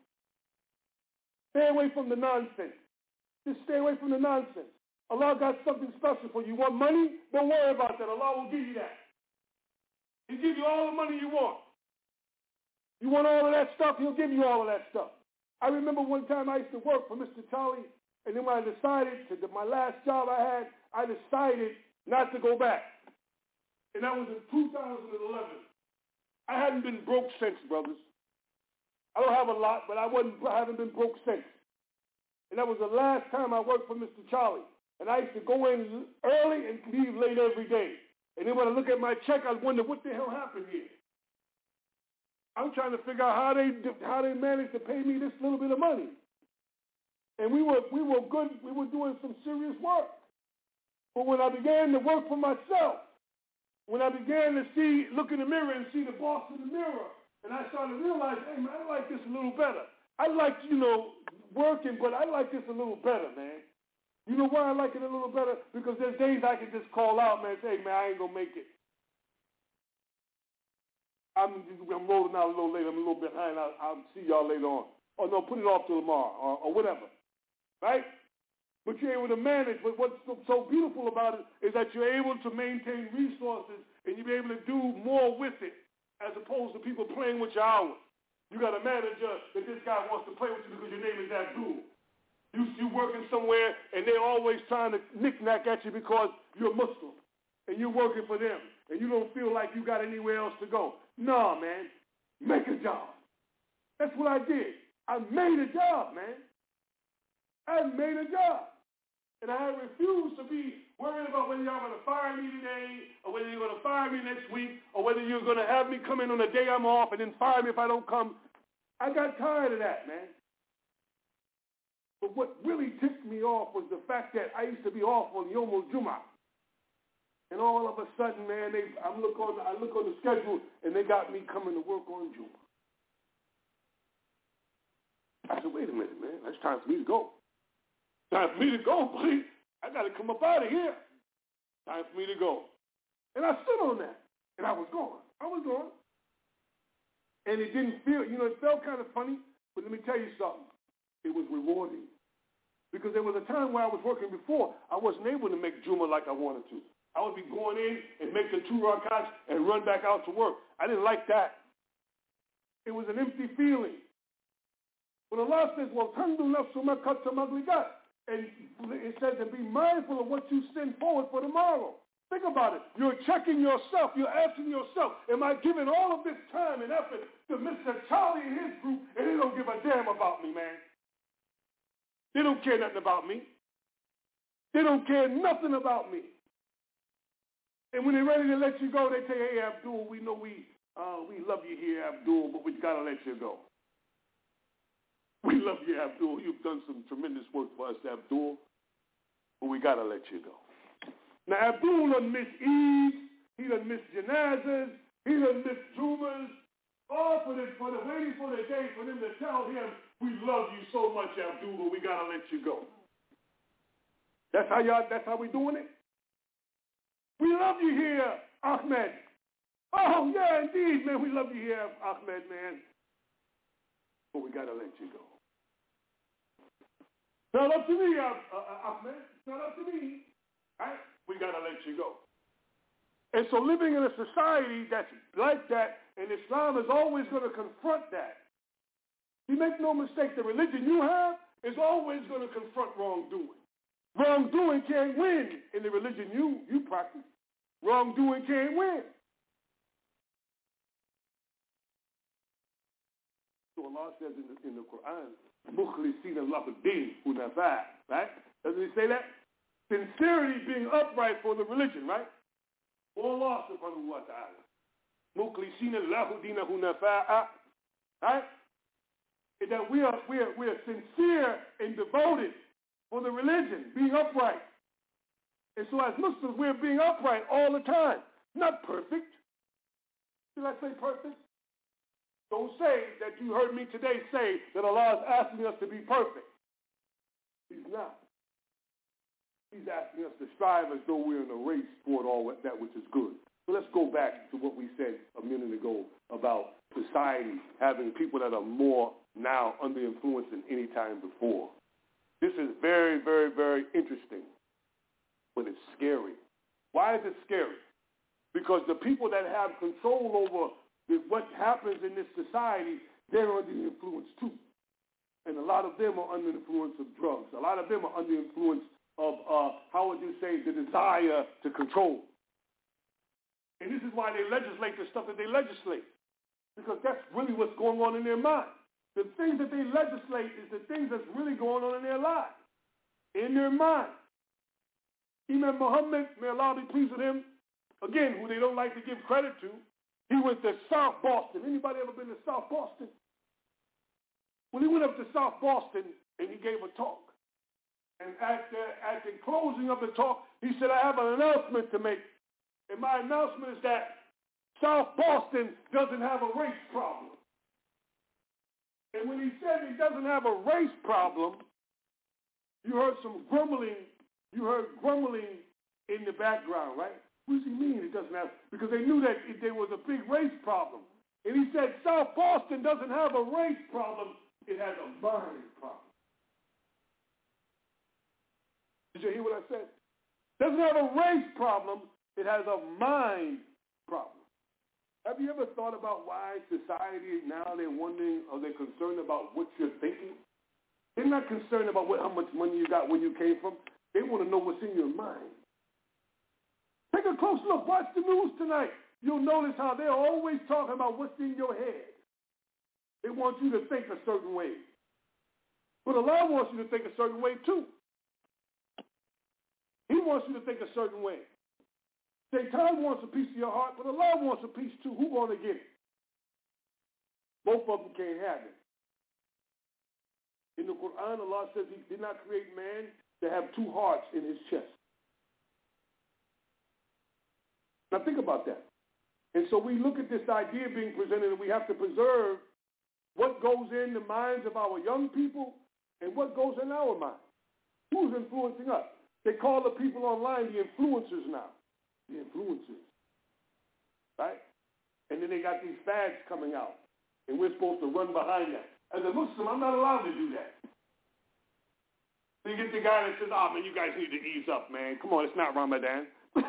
Stay away from the nonsense. Just stay away from the nonsense. Allah got something special for you. You want money? Don't worry about that. Allah will give you that. He'll give you all the money you want. You want all of that stuff, he'll give you all of that stuff. I remember one time I used to work for Mr. Charlie, and then when I decided, my last job I decided not to go back. And that was in 2011. I hadn't been broke since, brothers. I don't have a lot, but I haven't been broke since. And that was the last time I worked for Mr. Charlie. And I used to go in early and leave late every day. And then when I look at my check, I wonder what the hell happened here. I'm trying to figure out how they managed to pay me this little bit of money. And we were good. We were doing some serious work. But when I began to work for myself, when I began to look in the mirror and see the boss in the mirror, and I started to realize, hey, man, I like this a little better. I like, working, but I like this a little better, man. You know why I like it a little better? Because there's days I can just call out, man, and say, hey, man, I ain't going to make it. I'm rolling out a little later. I'm a little behind. I'll see y'all later on. Or no, put it off till tomorrow or whatever. Right? But you're able to manage. But what's so beautiful about it is that you're able to maintain resources and you're able to do more with it as opposed to people playing with your hours. You got a manager that this guy wants to play with you because your name is Abdul. You working somewhere and they're always trying to knick-knack at you because you're Muslim and you're working for them and you don't feel like you got anywhere else to go. No, man. Make a job. That's what I did. I made a job, man. I made a job. And I refused to be worried about whether y'all going to fire me today or whether you're going to fire me next week or whether you're going to have me come in on the day I'm off and then fire me if I don't come. I got tired of that, man. But what really tipped me off was the fact that I used to be off on Yom al-Jum'ah. And all of a sudden, man, I look on the schedule, and they got me coming to work on Juma. I said, wait a minute, man. It's time for me to go. Time for me to go, buddy. I got to come up out of here. Time for me to go. And I stood on that, and I was gone. And it didn't feel, it felt kind of funny, but let me tell you something. It was rewarding. Because there was a time where I was working before, I wasn't able to make Juma like I wanted to. I would be going in and make the 2 rakats and run back out to work. I didn't like that. It was an empty feeling. When Allah says, وَالْحَمْدُ نَفْسُ مَا قَدَّمَتْ لِغَدٍ, and it says to be mindful of what you send forward for tomorrow. Think about it. You're checking yourself. You're asking yourself, am I giving all of this time and effort to Mr. Charlie and his group, and they don't give a damn about me, man? They don't care nothing about me. They don't care nothing about me. And when they're ready to let you go, they say, hey, Abdul, we know we love you here, Abdul, but we've got to let you go. We love you, Abdul. You've done some tremendous work for us, Abdul, but we got to let you go. Now, Abdul done miss Eid. He done miss Janazas. He done miss Jumas. All for the waiting for the day for them to tell him, we love you so much, Abdul, but we got to let you go. That's how we doing it? We love you here, Ahmed. Oh, yeah, indeed, man. We love you here, Ahmed, man. But we got to let you go. It's not up to me, Ahmed. It's not up to me. Right? We got to let you go. And so living in a society that's like that, and Islam is always going to confront that. You make no mistake, the religion you have is always going to confront wrongdoing. Wrongdoing can't win in the religion you practice. Wrongdoing can't win. So Allah says in the Quran, مُخْلِصِينَ اللَّهُ الدِّينَ حُنَفَاءَ, right? Doesn't he say that? Sincerity being upright for the religion, right? For Allah subhanahu wa ta'ala. مُخْلِصِينَ اللَّهُ الدِّينَ حُنَفَاءَ, right? And that we are sincere and devoted for the religion, being upright. And so as Muslims, we're being upright all the time. Not perfect. Did I say perfect? Don't say that you heard me today say that Allah is asking us to be perfect. He's not. He's asking us to strive as though we're in a race toward all that which is good. So let's go back to what we said a minute ago about society having people that are more now under influence than any time before. This is very, very, very interesting, but it's scary. Why is it scary? Because the people that have control over what happens in this society, they're under the influence too. And a lot of them are under the influence of drugs. A lot of them are under the influence of, how would you say, the desire to control. And this is why they legislate the stuff that they legislate, because that's really what's going on in their mind. The things that they legislate is the things that's really going on in their lives, in their mind. Imam Muhammad, may Allah be pleased with him, again, who they don't like to give credit to, he went to South Boston. Anybody ever been to South Boston? Well, he went up to South Boston and he gave a talk. And at the closing of the talk, he said, I have an announcement to make. And my announcement is that South Boston doesn't have a race problem. And when he said he doesn't have a race problem, you heard some grumbling. You heard grumbling in the background, right? What does he mean it doesn't have? Because they knew that there was a big race problem. And he said South Boston doesn't have a race problem. It has a mind problem. Did you hear what I said? Doesn't have a race problem. It has a mind problem. Have you ever thought about why society now they're wondering, are they concerned about what you're thinking? They're not concerned about how much money you got, where you came from. They want to know what's in your mind. Take a close look. Watch the news tonight. You'll notice how they're always talking about what's in your head. They want you to think a certain way. But Allah wants you to think a certain way too. He wants you to think a certain way. Satan wants a piece of your heart, but Allah wants a piece too. Who's going to get it? Both of them can't have it. In the Quran, Allah says he did not create man to have two hearts in his chest. Now think about that. And so we look at this idea being presented, and we have to preserve what goes in the minds of our young people and what goes in our minds. Who's influencing us? They call the people online the influencers now. The influencers. Right? And then they got these fads coming out. And we're supposed to run behind that. As a Muslim, I'm not allowed to do that. You get the guy that says, oh, man, you guys need to ease up, man. Come on, it's not Ramadan.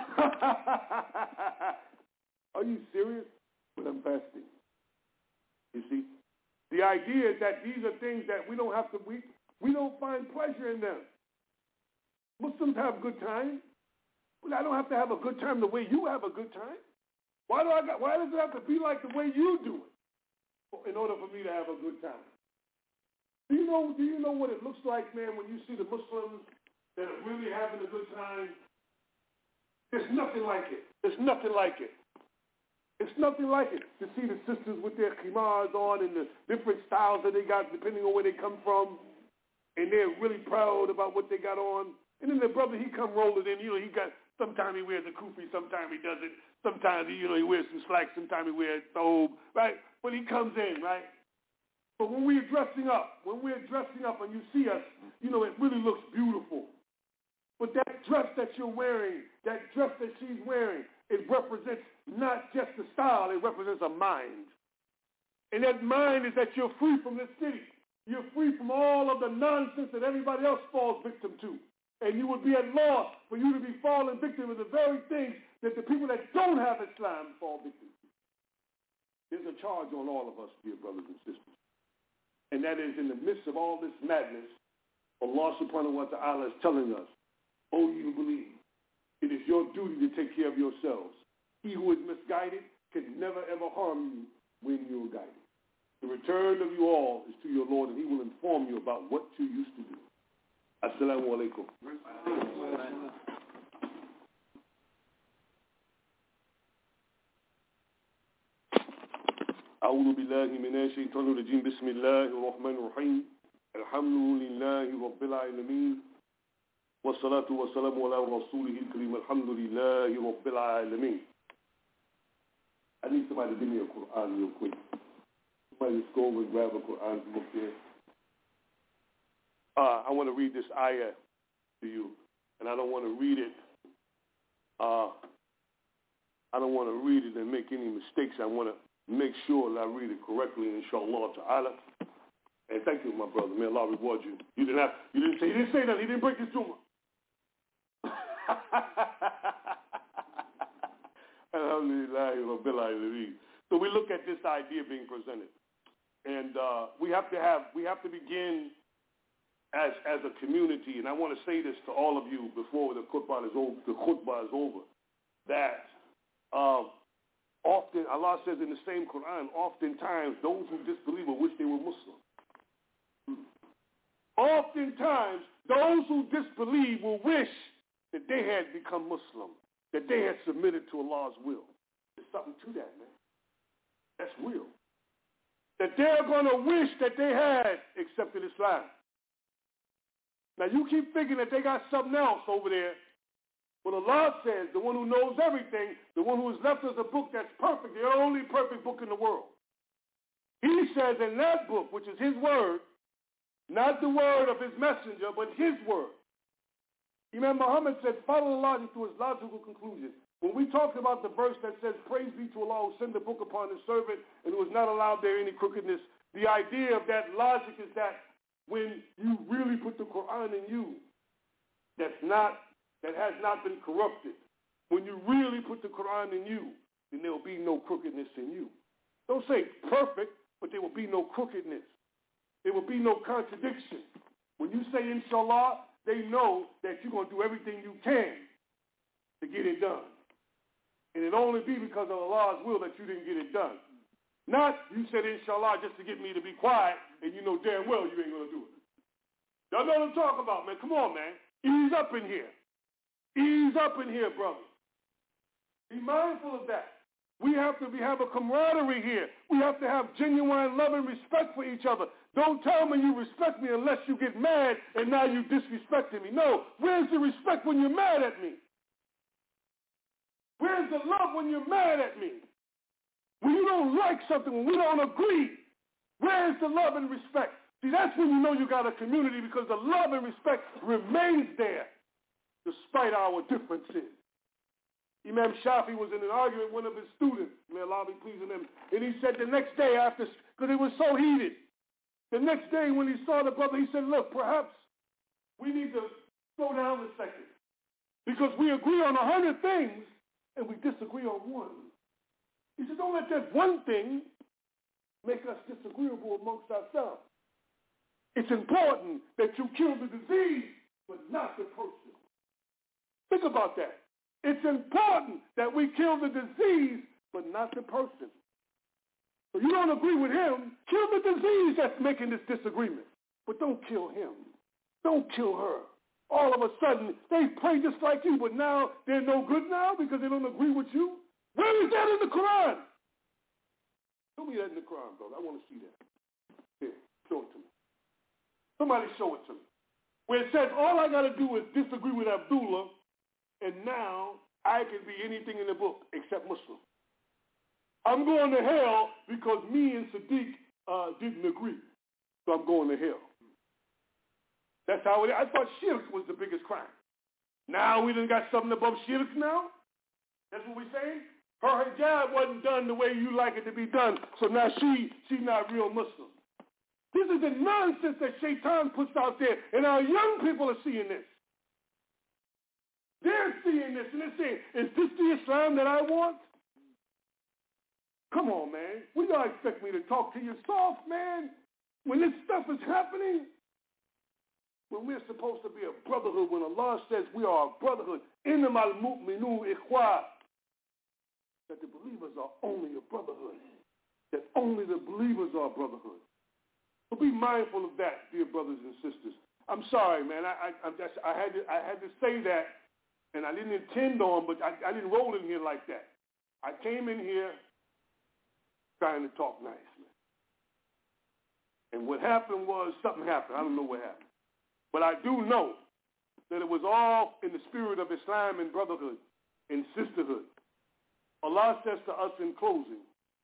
Are you serious? But I'm fasting. You see? The idea is that these are things that we don't have to, we don't find pleasure in them. Muslims have good time. I don't have to have a good time the way you have a good time. Why does it have to be like the way you do it in order for me to have a good time? Do you know what it looks like, man, when you see the Muslims that are really having a good time? There's nothing like it. There's nothing like it. It's nothing like it to see the sisters with their khimars on and the different styles that they got depending on where they come from, and they're really proud about what they got on. And then the brother, he come rolling in. He got, sometimes he wears a kufi, sometimes he doesn't. Sometimes he wears some slacks, sometimes he wears thobe, right? But he comes in, right? But when we're dressing up and you see us, it really looks beautiful. But that dress that you're wearing, that dress that she's wearing, it represents not just the style, it represents a mind. And that mind is that you're free from this city. You're free from all of the nonsense that everybody else falls victim to. And you would be at loss for you to be falling victim of the very things that the people that don't have Islam fall victim to. There's a charge on all of us, dear brothers and sisters. And that is, in the midst of all this madness, Allah subhanahu wa ta'ala is telling us, oh, you believe, it is your duty to take care of yourselves. He who is misguided can never ever harm you when you're guided. The return of you all is to your Lord, and he will inform you about what you used to do. Assalamu alaikum. أعوذ بالله من الشيطان الرجيم بسم الله الرحمن الرحيم الحمد لله رب العالمين والصلاة والسلام على رسوله الكريم الحمد لله رب العالمين. I need somebody to give me a Quran real quick. Somebody just go over and grab a Quran book there. I want to read this ayah to you, and I don't want to read it. I don't want to read it and make any mistakes. I want to make sure that I read it correctly, inshallah ta'ala. And thank you, my brother. May Allah reward you. You didn't say that. He didn't break his tumor. Alhamdulillah, Rabbil Alameen. So we look at this idea being presented, and we have to begin as a community. And I want to say this to all of you before the khutbah is over. That often Allah says in the same Quran, oftentimes those who disbelieve will wish they were Muslim. Oftentimes those who disbelieve will wish that they had become Muslim, that they had submitted to Allah's will. There's something to that, man. That's real. That they're going to wish that they had accepted Islam. Now you keep thinking that they got something else over there. But Allah says, the one who knows everything, the one who has left us a book that's perfect, the only perfect book in the world. He says in that book, which is his word, not the word of his messenger, but his word. Imam Muhammad said, follow the logic to its logical conclusion. When we talk about the verse that says, praise be to Allah who sent the book upon his servant and who has not allowed there any crookedness, the idea of that logic is that when you really put the Quran in you, that has not been corrupted, when you really put the Quran in you, then there will be no crookedness in you. Don't say perfect, but there will be no crookedness. There will be no contradiction. When you say inshallah, they know that you're going to do everything you can to get it done. And it'll only be because of Allah's will that you didn't get it done. Not you said inshallah just to get me to be quiet and you know damn well you ain't going to do it. Y'all know what I'm talking about, man. Come on, man. Ease up in here. Ease up in here, brother. Be mindful of that. We have to have a camaraderie here. We have to have genuine love and respect for each other. Don't tell me you respect me unless you get mad and now you disrespecting me. No. Where's the respect when you're mad at me? Where's the love when you're mad at me? When you don't like something, when we don't agree, where's the love and respect? See, that's when you know you got a community because the love and respect remains there despite our differences. Imam Shafi was in an argument with one of his students, may Allah be pleased with him, and he said the next day after, because it was so heated, the next day when he saw the brother, he said, look, perhaps we need to slow down a second. Because we agree on 100 things and we disagree on one. He said, don't let that one thing make us disagreeable amongst ourselves. It's important that you kill the disease, but not the person. Think about that. It's important that we kill the disease, but not the person. So you don't agree with him, kill the disease that's making this disagreement. But don't kill him. Don't kill her. All of a sudden, they pray just like you, but now they're no good now because they don't agree with you? Where is that in the Quran? Show me that in the Quran, brother. I want to see that. Here, show it to me. Somebody show it to me. Where it says, all I got to do is disagree with Abdullah, and now I can be anything in the book except Muslim. I'm going to hell because me and Sadiq didn't agree. So I'm going to hell. That's how it is. I thought shirk was the biggest crime. Now we done got something above shirk now? That's what we're saying? Her hijab wasn't done the way you like it to be done, so now she's not real Muslim. This is the nonsense that Shaitan puts out there, and our young people are seeing this. They're seeing this, and they're saying, is this the Islam that I want? Come on, man. What do y'all expect me to talk to you soft, man? When this stuff is happening, when we're supposed to be a brotherhood, when Allah says we are a brotherhood, innamal mu'minu ikhwa, that the believers are only a brotherhood, that only the believers are a brotherhood. So be mindful of that, dear brothers and sisters. I'm sorry, man. I had to say that, and I didn't intend on, but I didn't roll in here like that. I came in here trying to talk nicely. And what happened was something happened. I don't know what happened. But I do know that it was all in the spirit of Islam and brotherhood and sisterhood. Allah says to us in closing,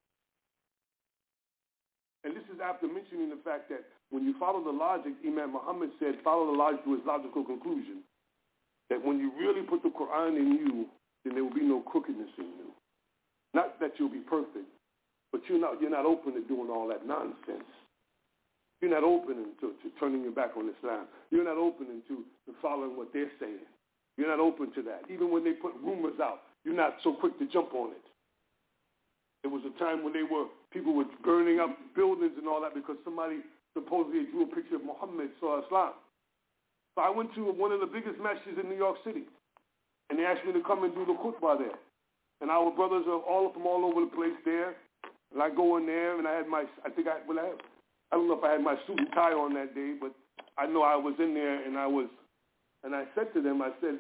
and this is after mentioning the fact that when you follow the logic, Imam Muhammad said, follow the logic to its logical conclusion, that when you really put the Quran in you, then there will be no crookedness in you. Not that you'll be perfect, but you're not open to doing all that nonsense. You're not open to turning your back on Islam. You're not open to following what they're saying. You're not open to that. Even when they put rumors out, you're not so quick to jump on it. There was a time when people were burning up buildings and all that because somebody supposedly drew a picture of Muhammad Sallallahu Alaihi Wasallam. So I went to one of the biggest masjids in New York City, and they asked me to come and do the khutbah there. And our brothers are all from all over the place there. And I go in there, and I don't know if I had my suit and tie on that day, but I know I was in there, and I said to them, I said,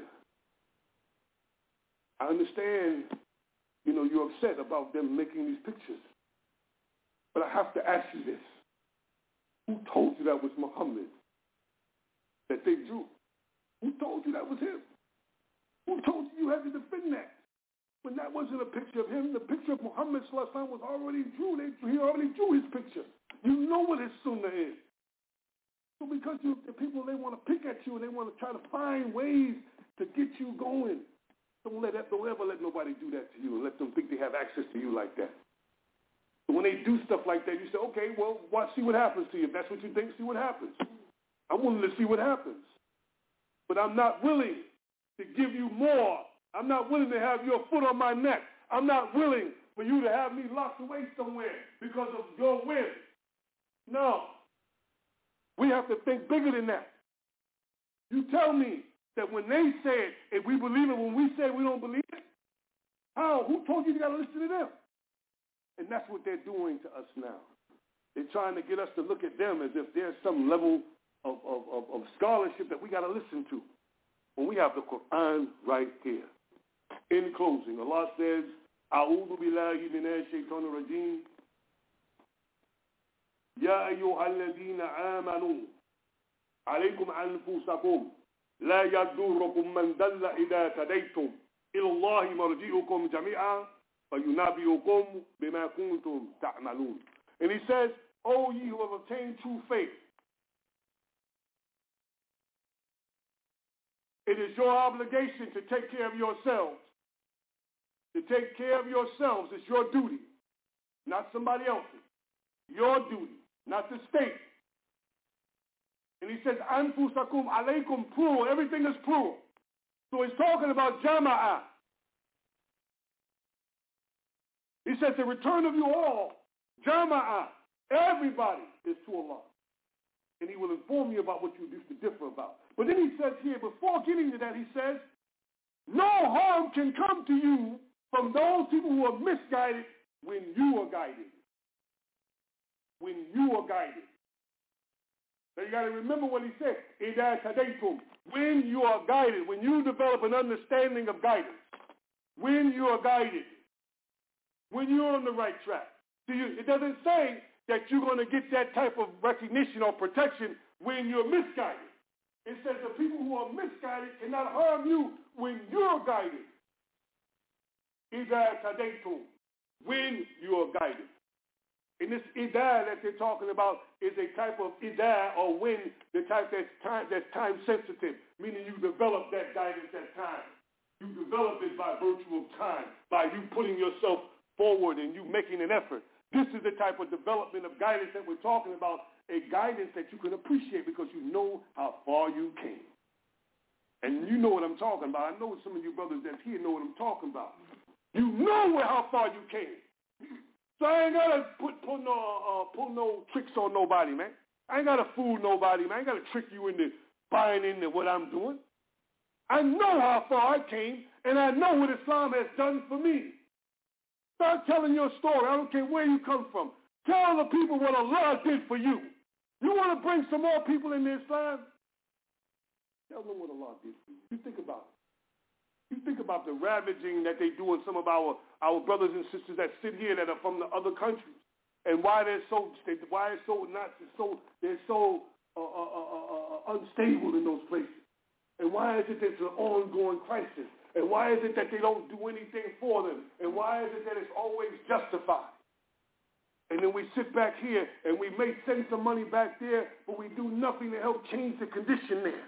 I understand, you're upset about them making these pictures, but I have to ask you this. Who told you that was Muhammad that they drew? Who told you that was him? Who told you had to defend that? When that wasn't a picture of him, the picture of Muhammad Sallallahu Alaihi Wasallam was already drew. He already drew his picture. You know what his sunnah is. So because the people, they want to pick at you and they want to try to find ways to get you going. Don't ever let nobody do that to you and let them think they have access to you like that. So when they do stuff like that, you say, okay, well, see what happens to you. If that's what you think, see what happens. I'm willing to see what happens. But I'm not willing to give you more. I'm not willing to have your foot on my neck. I'm not willing for you to have me locked away somewhere because of your whim. No. We have to think bigger than that. You tell me that when they said, if we believe it, when we say we don't believe it, how? Who told you got to listen to them? And that's what they're doing to us now. They're trying to get us to look at them as if there's some level of scholarship that we got to listen to when we have the Quran right here. In closing, Allah says, أعوذ بالله من الشيطان الرجيم يا أيها الذين آمنوا عليكم أنفسكم لا يضركم من ضل إذا هديتم إلى الله مرجعكم جميعا فينبئكم بما كنتم تعملون. And he says, O ye who have obtained true faith, it is your obligation to take care of yourselves. To take care of yourselves is your duty, not somebody else's. Your duty, not the state. And he says, anfusakum alaykum, plural. Everything is plural. So he's talking about jama'ah. He says, the return of you all, jama'ah, everybody is to Allah. And he will inform you about what you used to differ about. But then he says here, before getting to that, he says, no harm can come to you from those people who are misguided when you are guided. When you are guided. So you got to remember what he said. إِذَا تَدَيْتُمْ. When you are guided, when you develop an understanding of guidance, when you are guided, when you're on the right track. See, it doesn't say that you're going to get that type of recognition or protection when you're misguided. It says the people who are misguided cannot harm you when you're guided. إِذَا تَدَيْتُمْ. When you are guided. And this idah that they're talking about is a type of idah, or when, the type that's time sensitive, meaning you develop that guidance at time. You develop it by virtue of time, by you putting yourself forward and you making an effort. This is the type of development of guidance that we're talking about, a guidance that you can appreciate because you know how far you came. And you know what I'm talking about. I know some of you brothers that's here know what I'm talking about. You know how far you came. So I ain't got to pull no tricks on nobody, man. I ain't got to fool nobody, man. I ain't got to trick you into buying into what I'm doing. I know how far I came, and I know what Islam has done for me. Start telling your story. I don't care where you come from. Tell the people what Allah did for you. You want to bring some more people into Islam? Tell them what Allah did for you. You think about it. You think about the ravaging that they do in some of our brothers and sisters that sit here that are from the other countries, and why they're so unstable in those places, and why is it that it's an ongoing crisis, and why is it that they don't do anything for them, and why is it that it's always justified? And then we sit back here and we may send some money back there, but we do nothing to help change the condition there.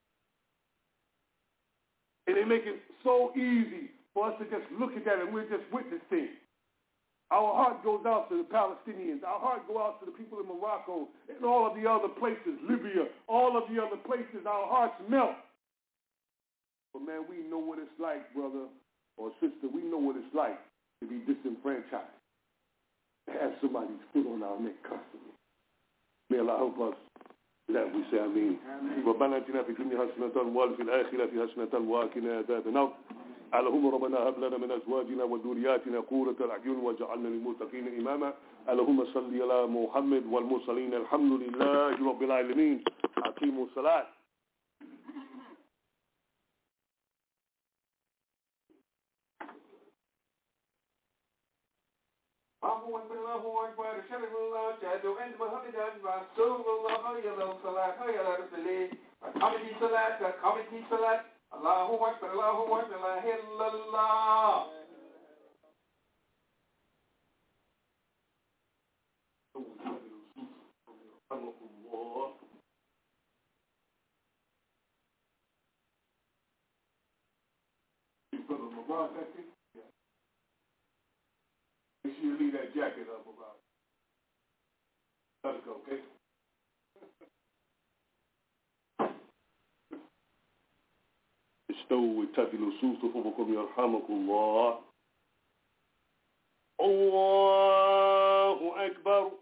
And they make it so easy for us to just look at that and we're just witnessing. Our heart goes out to the Palestinians. Our heart goes out to the people in Morocco and all of the other places, Libya, all of the other places. Our hearts melt. But man, we know what it's like, brother or sister. We know what it's like to be disenfranchised, to have somebody's foot on our neck constantly. May Allah help us. لا we say آمين. ربنا اتنا في الدنيا حسنة وفي الآخرة حسنة وقنا عذاب النار. اللهم ربنا هب لنا من أزواجنا وذرياتنا قرة أعين واجعلنا للمتقين إماما. اللهم صل على محمد والمرسلين الحمد لله رب العالمين. أقيموا الصلاة. الله أكبر أشهد أن لا إله إلا الله محمدا رسول الله حي على الصلاة حي على الفلاح أقامت الصلاة أقامت الصلاة الله أكبر الله أكبر لا إله إلا الله Make sure you leave that jacket up about it. Let it go, okay? استووا واتقوا صفوفكم يرحمكم الله. الله أكبر.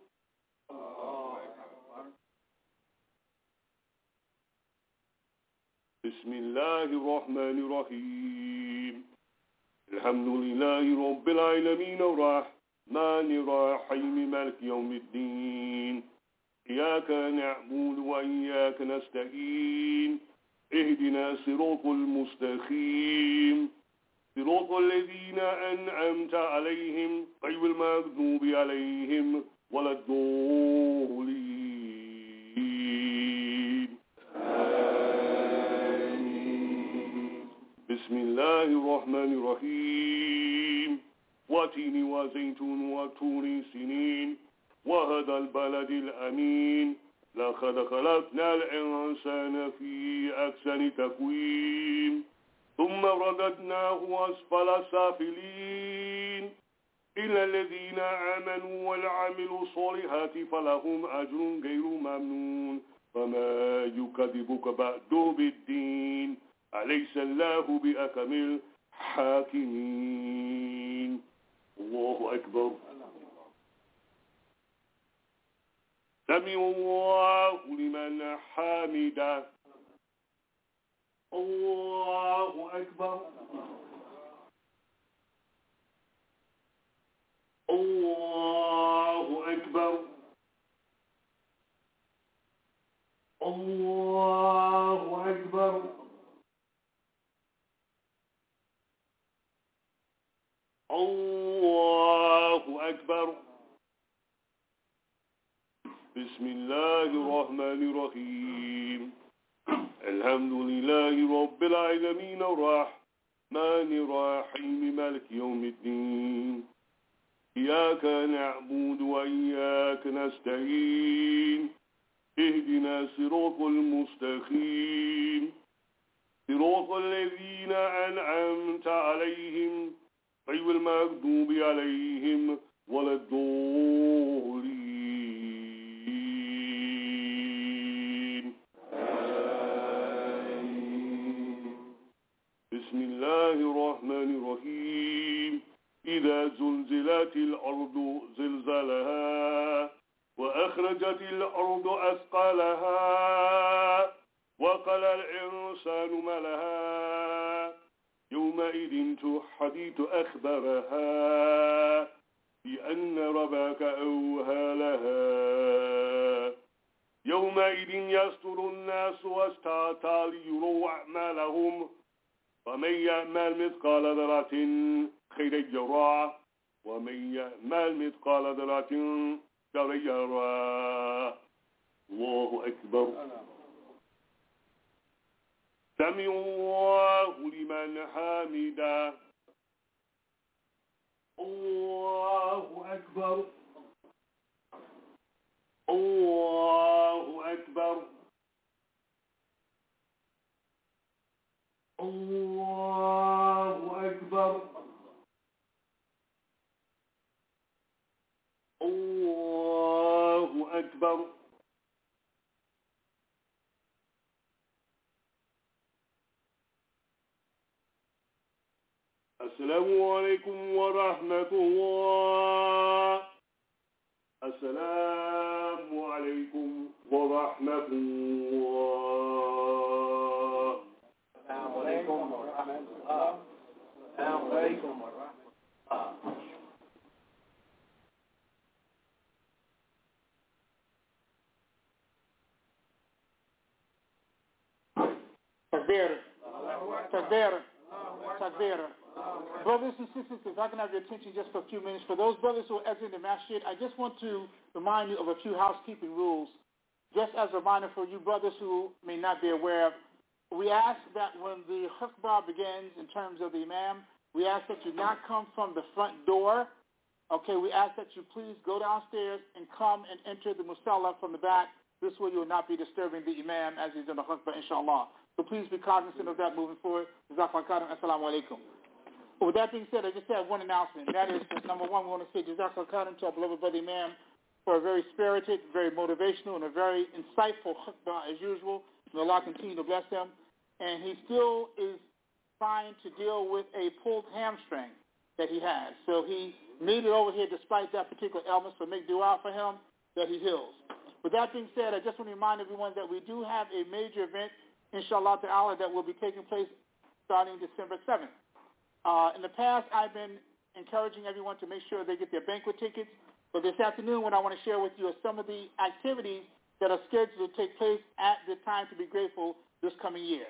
بسم الله الرحمن الرحيم. الحمد لله رب العالمين الرحمن الرحيم مالك يوم الدين إياك نعبد وإياك نستعين اهدنا الصراط المستقيم صراط الذين أنعمت عليهم غير المغضوب عليهم ولا الضالين آمين. بسم الله الرحمن الرحيم وتين وزيتون وطور سنين وهذا البلد الأمين لقد خلقنا الإنسان في أحسن تقويم ثم رددناه أسفل سافلين إلا الذين آمنوا وعملوا الصالحات فلهم أجر غير ممنون فما يكذبك بعد بالدين أليس الله بأكمل الحاكمين. الله أكبر. سمع الله لمن حمده. الله أكبر. الله أكبر. الله أكبر. الله أكبر. بسم الله الرحمن الرحيم. الحمد لله رب العالمين الرحمن الرحيم مالك يوم الدين. إياك نعبد وإياك نستعين. اهدنا صراط المستقيم صراط الذين أنعمت عليهم غير المغضوب عليهم ولا الضالين. بسم الله الرحمن الرحيم. إذا زلزلت الأرض زلزالها وأخرجت الأرض أثقالها وقال الإنسان ما لها يومئذ تحدث أخبارها بأن ربك أوهى لها يومئذ يصدر الناس أشتاتا ليروا أعمالهم ومن يعمل مثقال ذرة خيرا يره ومن يعمل مثقال ذرة شرا يره. الله أكبر. سمع الله لمن حمده. الله أكبر. الله أكبر. الله أكبر. الله أكبر. السلام عليكم ورحمة الله. السلام عليكم ورحمة الله. السلام عليكم ورحمة الله. السلام عليكم ورحمة الله. Takbir. Takbir. Takbir. Brothers and sisters, if I can have your attention just for a few minutes. For those brothers who are exiting the masjid, I just want to remind you of a few housekeeping rules. Just as a reminder for you brothers who may not be aware, we ask that when the khutbah begins in terms of the imam, we ask that you not come from the front door. Okay, we ask that you please go downstairs and come and enter the musalla from the back. This way you will not be disturbing the imam as he's in the khutbah, inshallah. So please be cognizant of that moving forward. Jazakallah khairan. Assalamu alaikum. With that being said, I just have one announcement. That is, number one, we want to say Jazakallah khairan to our beloved brother imam for a very spirited, very motivational, and a very insightful khutbah as usual. May Allah continue to bless him. And he still is trying to deal with a pulled hamstring that he has. So he made it over here despite that particular ailment, so make dua for him that he heals. With that being said, I just want to remind everyone that we do have a major event, inshallah ta'ala, that will be taking place starting December 7th. In the past, I've been encouraging everyone to make sure they get their banquet tickets. But this afternoon, what I want to share with you are some of the activities that are scheduled to take place at the Time to Be Grateful this coming year.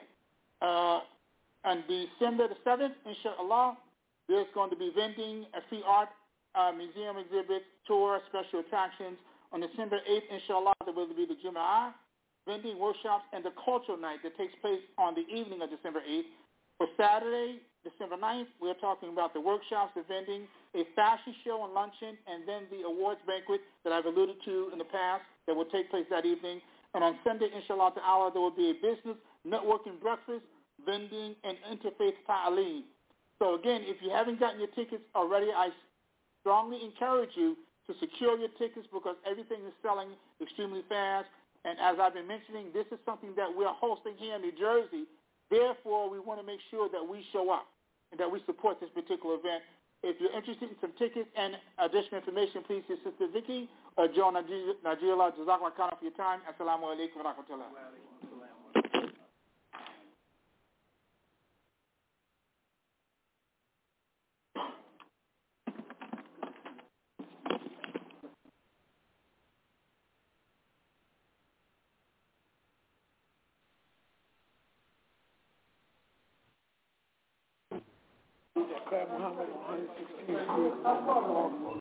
On December the 7th, inshallah, there's going to be vending, a free art museum exhibit, tour, special attractions. On December 8th, inshallah, there will be the Jum'ah, vending workshops, and the cultural night that takes place on the evening of December 8th. For Saturday, December 9th, we're talking about the workshops, the vending, a fashion show and luncheon, and then the awards banquet that I've alluded to in the past that will take place that evening. And on Sunday, inshallah ta'ala, there will be a business networking breakfast, vending, and interfaith ta'aleem. So again, if you haven't gotten your tickets already, I strongly encourage you to secure your tickets because everything is selling extremely fast. And as I've been mentioning, this is something that we're hosting here in New Jersey. Therefore, we want to make sure that we show up and that we support this particular event. If you're interested in some tickets and additional information, please see Sister Vicky or Joe Najila. Jazakallah khairan for your time. Assalamu alaikum wa rahmatullah. Muhammad 116.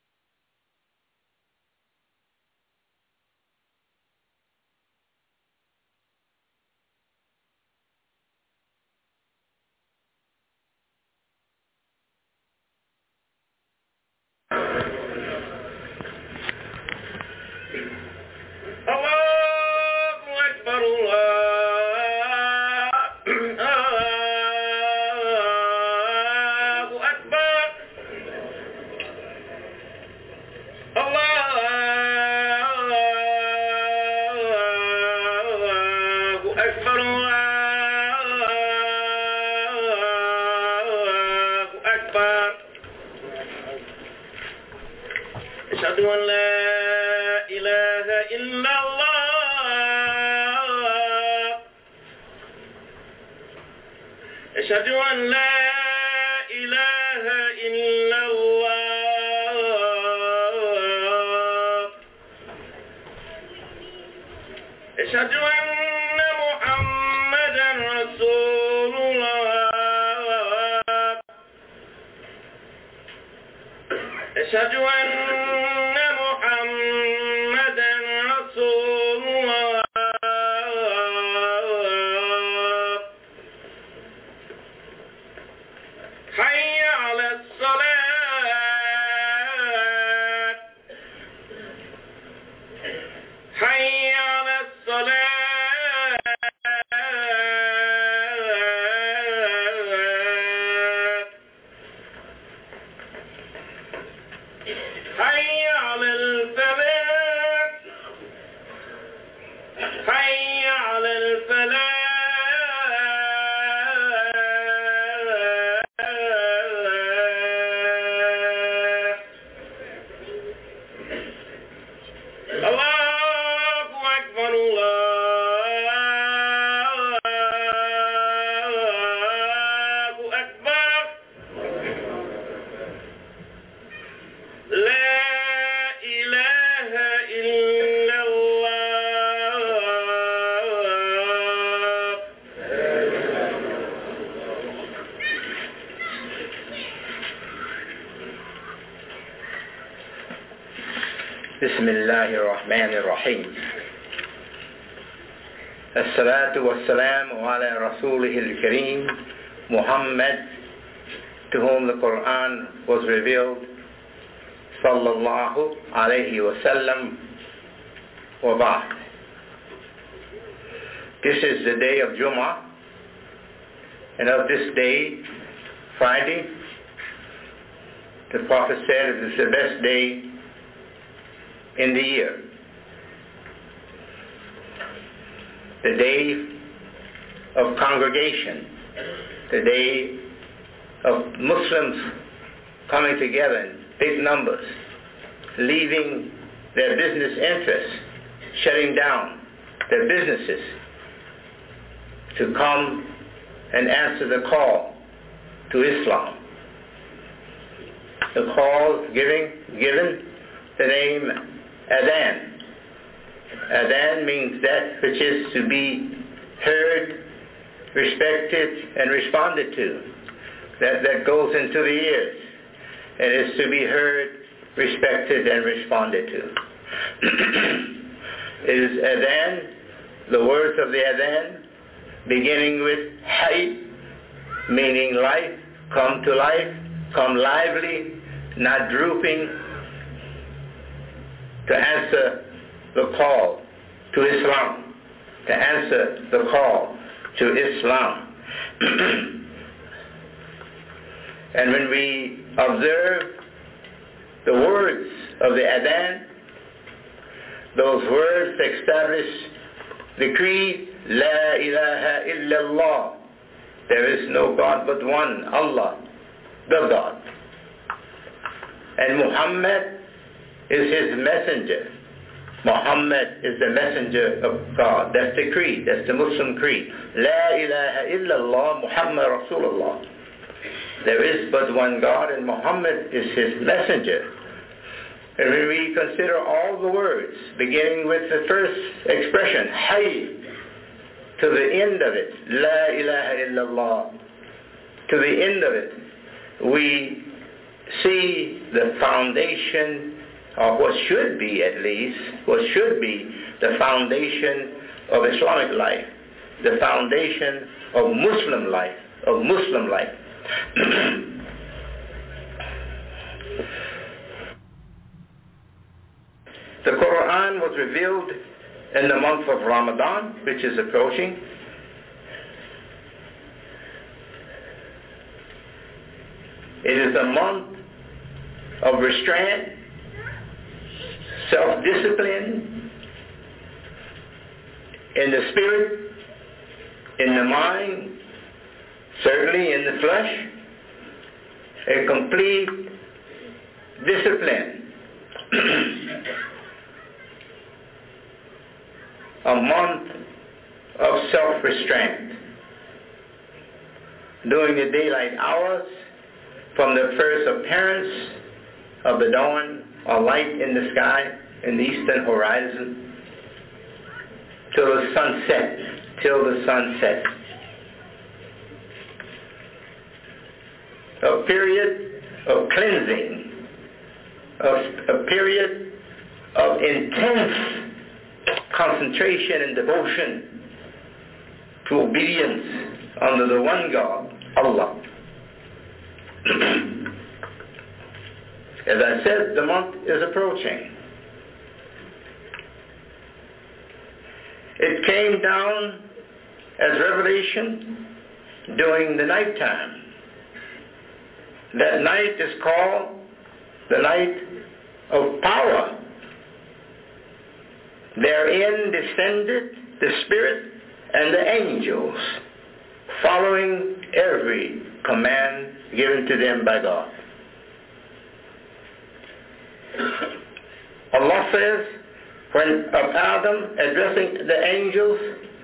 بسم الله الرحمن الرحيم الصلاة والسلام على رسوله الكريم Muhammad, to whom the Quran was revealed, sallallahu alayhi wa sallam, wa ba'd. This is the day of Jummah, and of this day, Friday, the Prophet said it is the best day in the year. The day of congregation, the day of Muslims coming together in big numbers, leaving their business interests, shutting down their businesses to come and answer the call to Islam. The call given the name Adhan. Adhan means that which is to be heard, respected, and responded to. That goes into the ears and is to be heard, respected, and responded to. It is Adhan, the words of the Adhan, beginning with Hayy, meaning life, come to life, come lively, not drooping, to answer the call to Islam, to answer the call to Islam. And when we observe the words of the Adhan, Those words establish the creed, La ilaha illallah. There is no God but one, Allah, the God. And Muhammad is his messenger. Muhammad is the messenger of God. That's the creed. That's the Muslim creed. La ilaha illallah Muhammad Rasulullah. There is but one God, and Muhammad is his messenger. And when we consider all the words, beginning with the first expression, Hayy, to the end of it, La ilaha illallah, to the end of it, we see the foundation of what should be, at least, what should be the foundation of Islamic life, the foundation of Muslim life, The Quran was revealed in the month of Ramadan, which is approaching. It is a month of restraint, self-discipline in the spirit, in the mind, certainly in the flesh, a complete discipline. A month of self-restraint. During the daylight hours, from the first appearance of the dawn or light in the sky, in the eastern horizon, till the sunset. A period of cleansing, a period of intense concentration and devotion to obedience under the one God, Allah. As I said, the month is approaching. It came down as revelation during the nighttime. That night is called the night of power. Therein descended the Spirit and the angels, following every command given to them by God. Allah says, when of Adam addressing the angels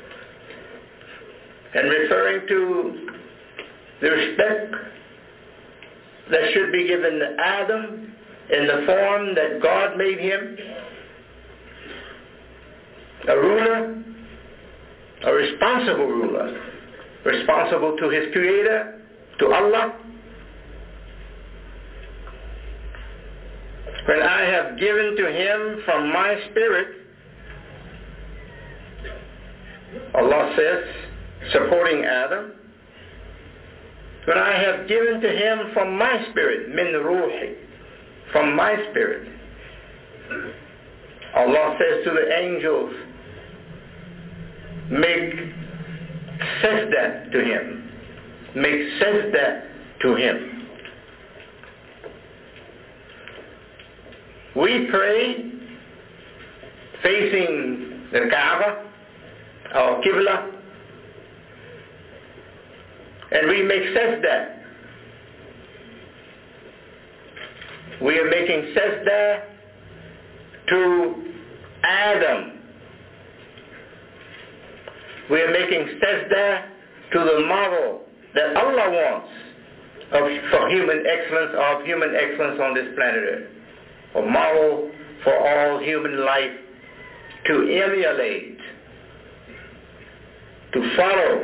and referring to the respect that should be given to Adam in the form that God made him, a ruler, a responsible ruler, responsible to his Creator, to Allah. When I have given to him from my Spirit, Allah says, supporting Adam, when I have given to him from my Spirit, min ruhi, from my Spirit, Allah says to the angels, make sajda to him. Make sajda to him. We pray facing the Kaaba, our Qibla, and we make sajda. We are making sajda to Adam. We are making sajda to the model that Allah wants for human excellence on this planet Earth. A model for all human life to emulate, to follow.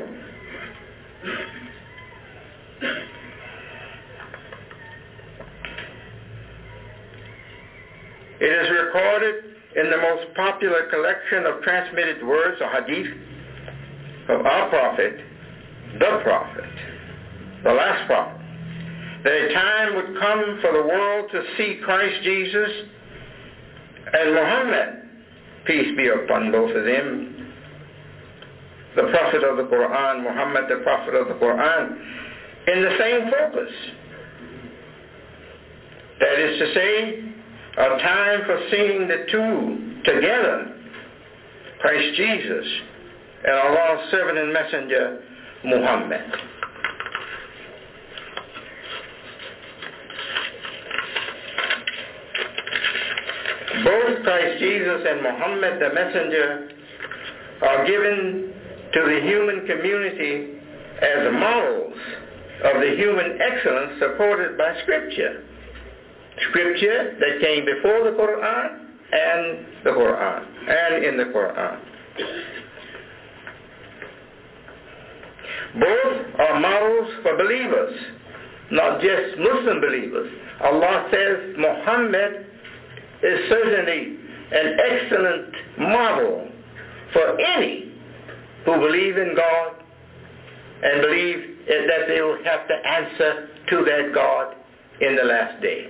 It is recorded in the most popular collection of transmitted words or hadith of our prophet, the last prophet, that a time would come for the world to see Christ Jesus and Muhammad, peace be upon both of them, the prophet of the Quran, Muhammad, the prophet of the Quran, in the same focus. That is to say, a time for seeing the two together Christ Jesus and Allah's servant and messenger Muhammad. Both Christ Jesus and Muhammad the messenger are given to the human community as models of the human excellence supported by Scripture. Scripture that came before the Quran and in the Quran. Both are models for believers, not just Muslim believers. Allah says Muhammad is certainly an excellent model for any who believe in God and believe that they will have to answer to that God in the last day.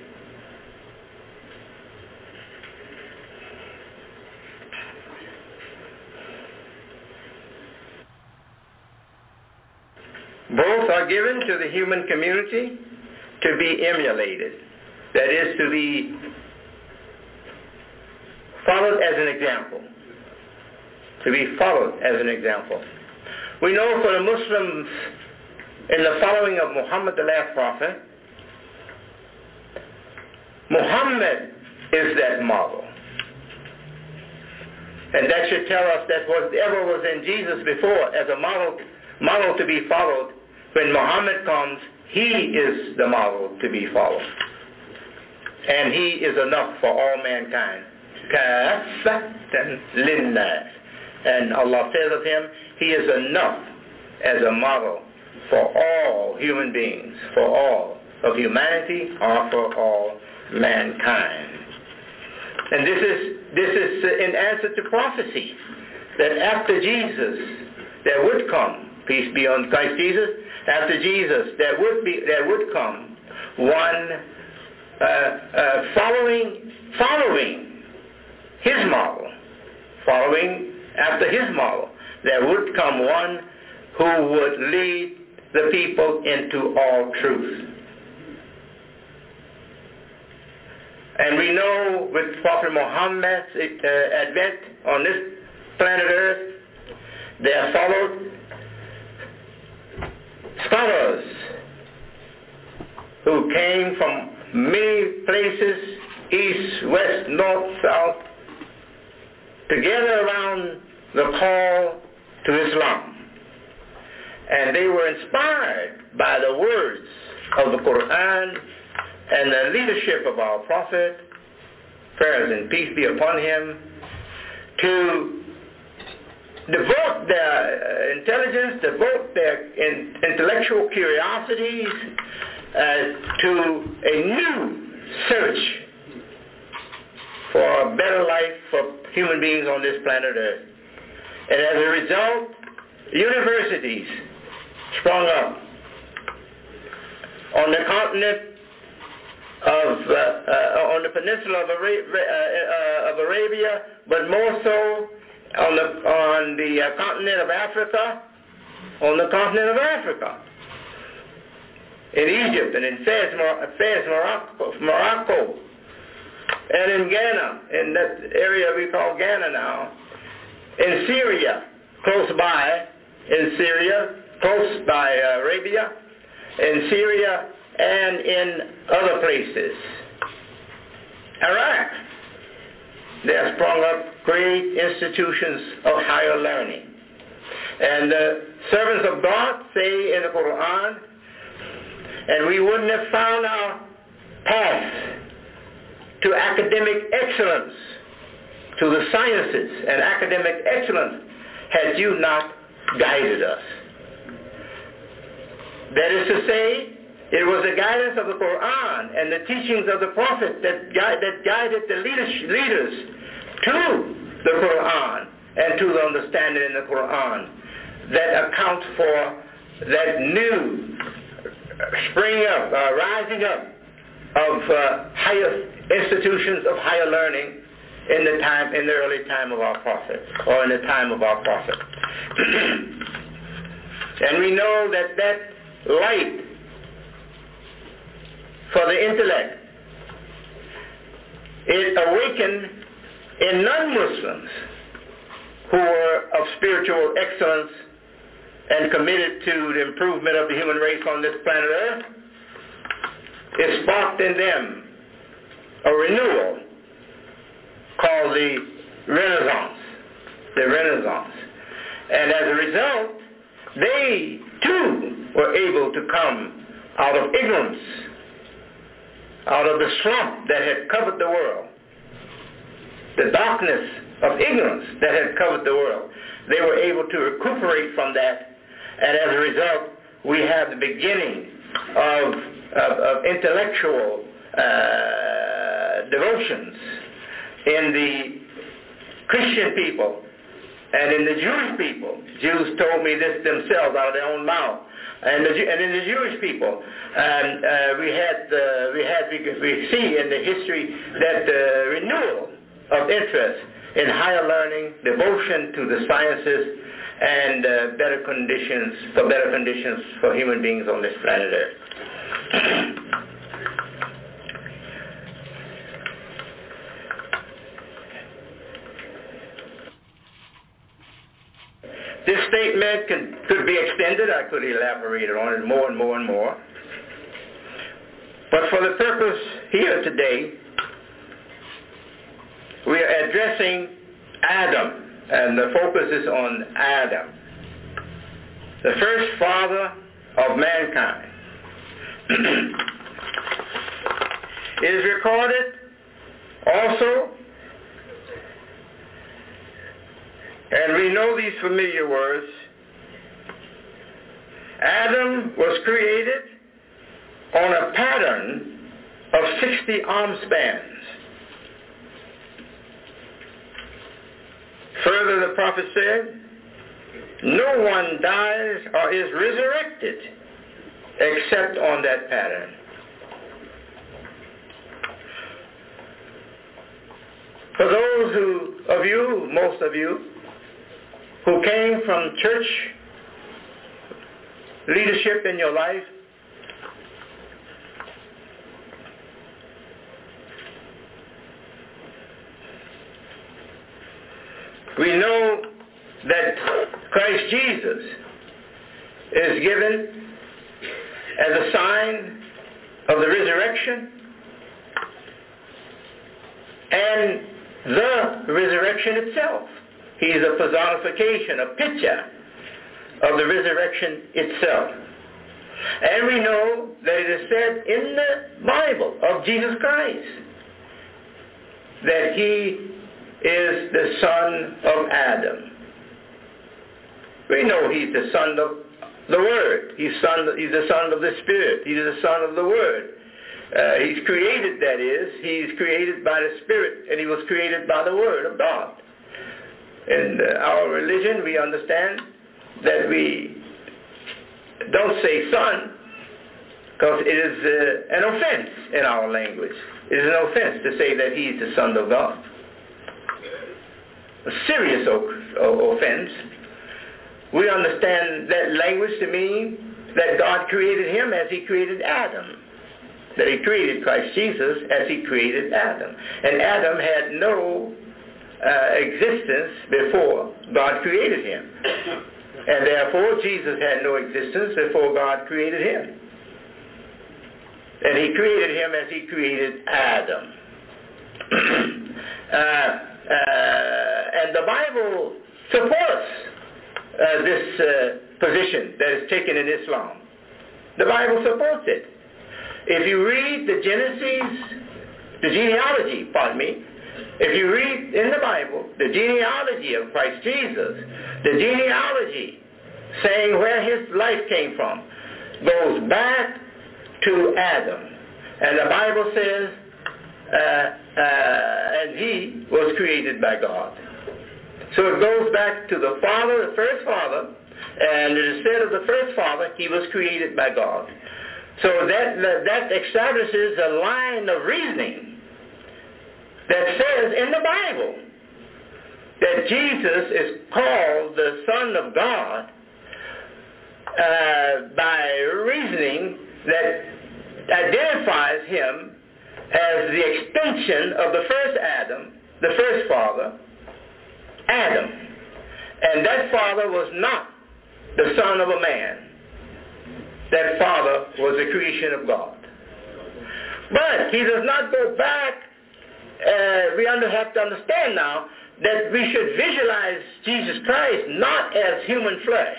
Both are given to the human community to be emulated. That is, to be followed as an example. To be followed as an example. We know for the Muslims in the following of Muhammad the last prophet, Muhammad is that model. And that should tell us that whatever was in Jesus before as a model to be followed, when Muhammad comes, he is the model to be followed. And he is enough for all mankind. Kaffatan linnas. And Allah says of him, he is enough as a model for all human beings, for all of humanity, or for all mankind. And this is in answer to prophecy, that after Jesus there would come, peace be on Christ Jesus, after Jesus there would come one following his model, following after his model. There would come one who would lead the people into all truth. And we know with Prophet Muhammad's advent on this planet Earth, there followed scholars who came from many places, east, west, north, south, together around the call to Islam. And they were inspired by the words of the Quran and the leadership of our Prophet, prayers and peace be upon him, to devote their intelligence, devote their intellectual curiosities to a new search for a better life for human beings on this planet Earth. And as a result, universities sprung up on the continent on the peninsula of Arabia, but more so on the continent of Africa, in Egypt and in Fez, Morocco, and in Ghana, in that area we call Ghana now, in Syria, close by Arabia, in Syria, and in other places. Iraq, there sprung up great institutions of higher learning. And the servants of God say in the Quran, and we wouldn't have found our path to academic excellence, to the sciences and academic excellence, had you not guided us. That is to say, it was the guidance of the Quran and the teachings of the Prophet that guided the leaders to the Quran and to the understanding in the Quran that account for that new rising up of higher institutions of higher learning in the early time of our Prophet, or in the time of our Prophet. And we know that light for the intellect, it awakened in non-Muslims who were of spiritual excellence and committed to the improvement of the human race on this planet Earth, it sparked in them a renewal called the Renaissance. The Renaissance. And as a result, they too were able to come out of ignorance, out of the slump that had covered the world, the darkness of ignorance that had covered the world. They were able to recuperate from that, and as a result, we have the beginning of intellectual devotions in the Christian people and in the Jewish people. Jews told me this themselves out of their own mouth. And in the Jewish people, we see in the history that the renewal of interest in higher learning, devotion to the sciences, and better conditions for human beings on this planet Earth. This statement could be extended. I could elaborate on it more and more and more. But for the purpose here today, we are addressing Adam, and the focus is on Adam, the first father of mankind. It is recorded also, and we know these familiar words, Adam was created on a pattern of 60 arm spans. Further, the prophet said, no one dies or is resurrected except on that pattern. For those most of you, who came from church leadership in your life, we know that Christ Jesus is given as a sign of the resurrection and the resurrection itself. He is a personification, a picture of the resurrection itself. And we know that it is said in the Bible of Jesus Christ that he is the son of Adam. We know he's the son of the Word. He's the son of the Spirit. He's the son of the Word. He's created, that is. He's created by the Spirit, and he was created by the Word of God. In our religion, we understand that we don't say son because it is an offense in our language. It is an offense to say that he is the son of God. A serious offense. We understand that language to mean that God created him as he created Adam. That he created Christ Jesus as he created Adam. And Adam had no existence before God created him. And therefore Jesus had no existence before God created him. And he created him as he created Adam. And the Bible supports this position that is taken in Islam. The Bible supports it. If you read the genealogy, if you read in the Bible the genealogy of Christ Jesus, the genealogy saying where his life came from goes back to Adam. And the Bible says, and he was created by God. So it goes back to the Father, the first Father, and it is said of the first Father, he was created by God. So that establishes a line of reasoning that says in the Bible that Jesus is called the Son of God by reasoning that identifies him as the extension of the first Adam the first father, Adam. And that father was not the son of a man. That father was a creation of God. But he does not go back. We have to understand now that we should visualize Jesus Christ not as human flesh.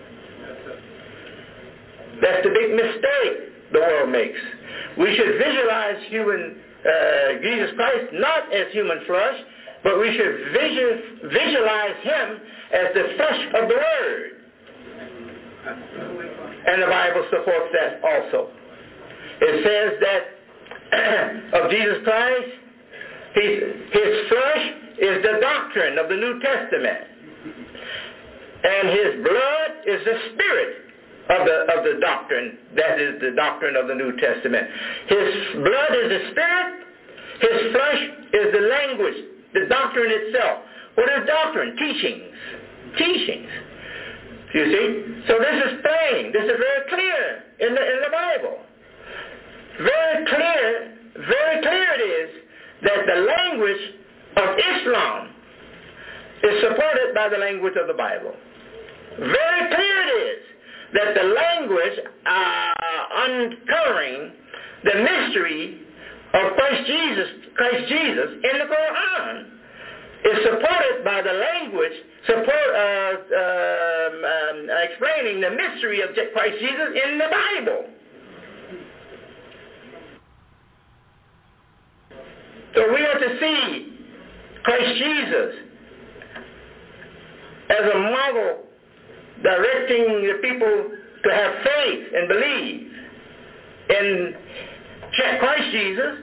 That's the big mistake the world makes. We should visualize Jesus Christ not as human flesh, but we should visualize him as the flesh of the Word. And the Bible supports that also. It says that of Jesus Christ, his flesh is the doctrine of the New Testament. And his blood is the spirit of the doctrine. That is the doctrine of the New Testament. His blood is the spirit. His flesh is the language, the doctrine itself. What is doctrine? Teachings. You see? So this is plain. This is very clear in the Bible. Very clear it is that the language of Islam is supported by the language of the Bible. Very clear it is that the language uncovering the mystery of Christ Jesus in the Quran is supported by the language explaining the mystery of Christ Jesus in the Bible. So we are to see Christ Jesus as a model directing the people to have faith and believe in Christ Jesus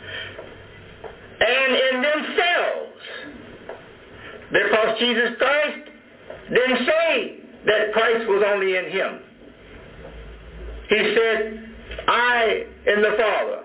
and in themselves. Because Jesus Christ didn't say that Christ was only in him. He said, I in the Father.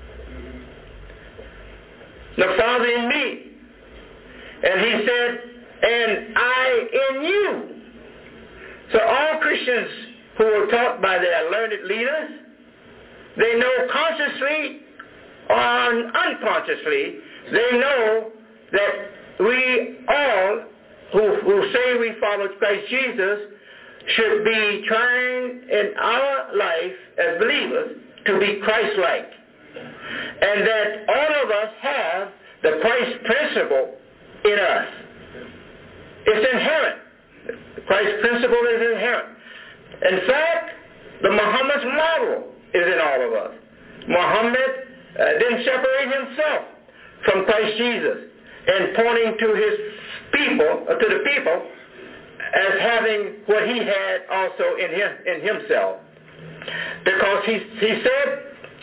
The Father in me. And he said, and I in you. So all Christians who are taught by their learned leaders, they know consciously or unconsciously, they know that we all who say we follow Christ Jesus should be trying in our life as believers to be Christ-like. And that all of us have the Christ principle in us. It's inherent. The Christ principle is inherent. In fact, the Muhammad's model is in all of us. Muhammad didn't separate himself from Christ Jesus and pointing to his people, to the people, as having what he had also in himself. Because he said,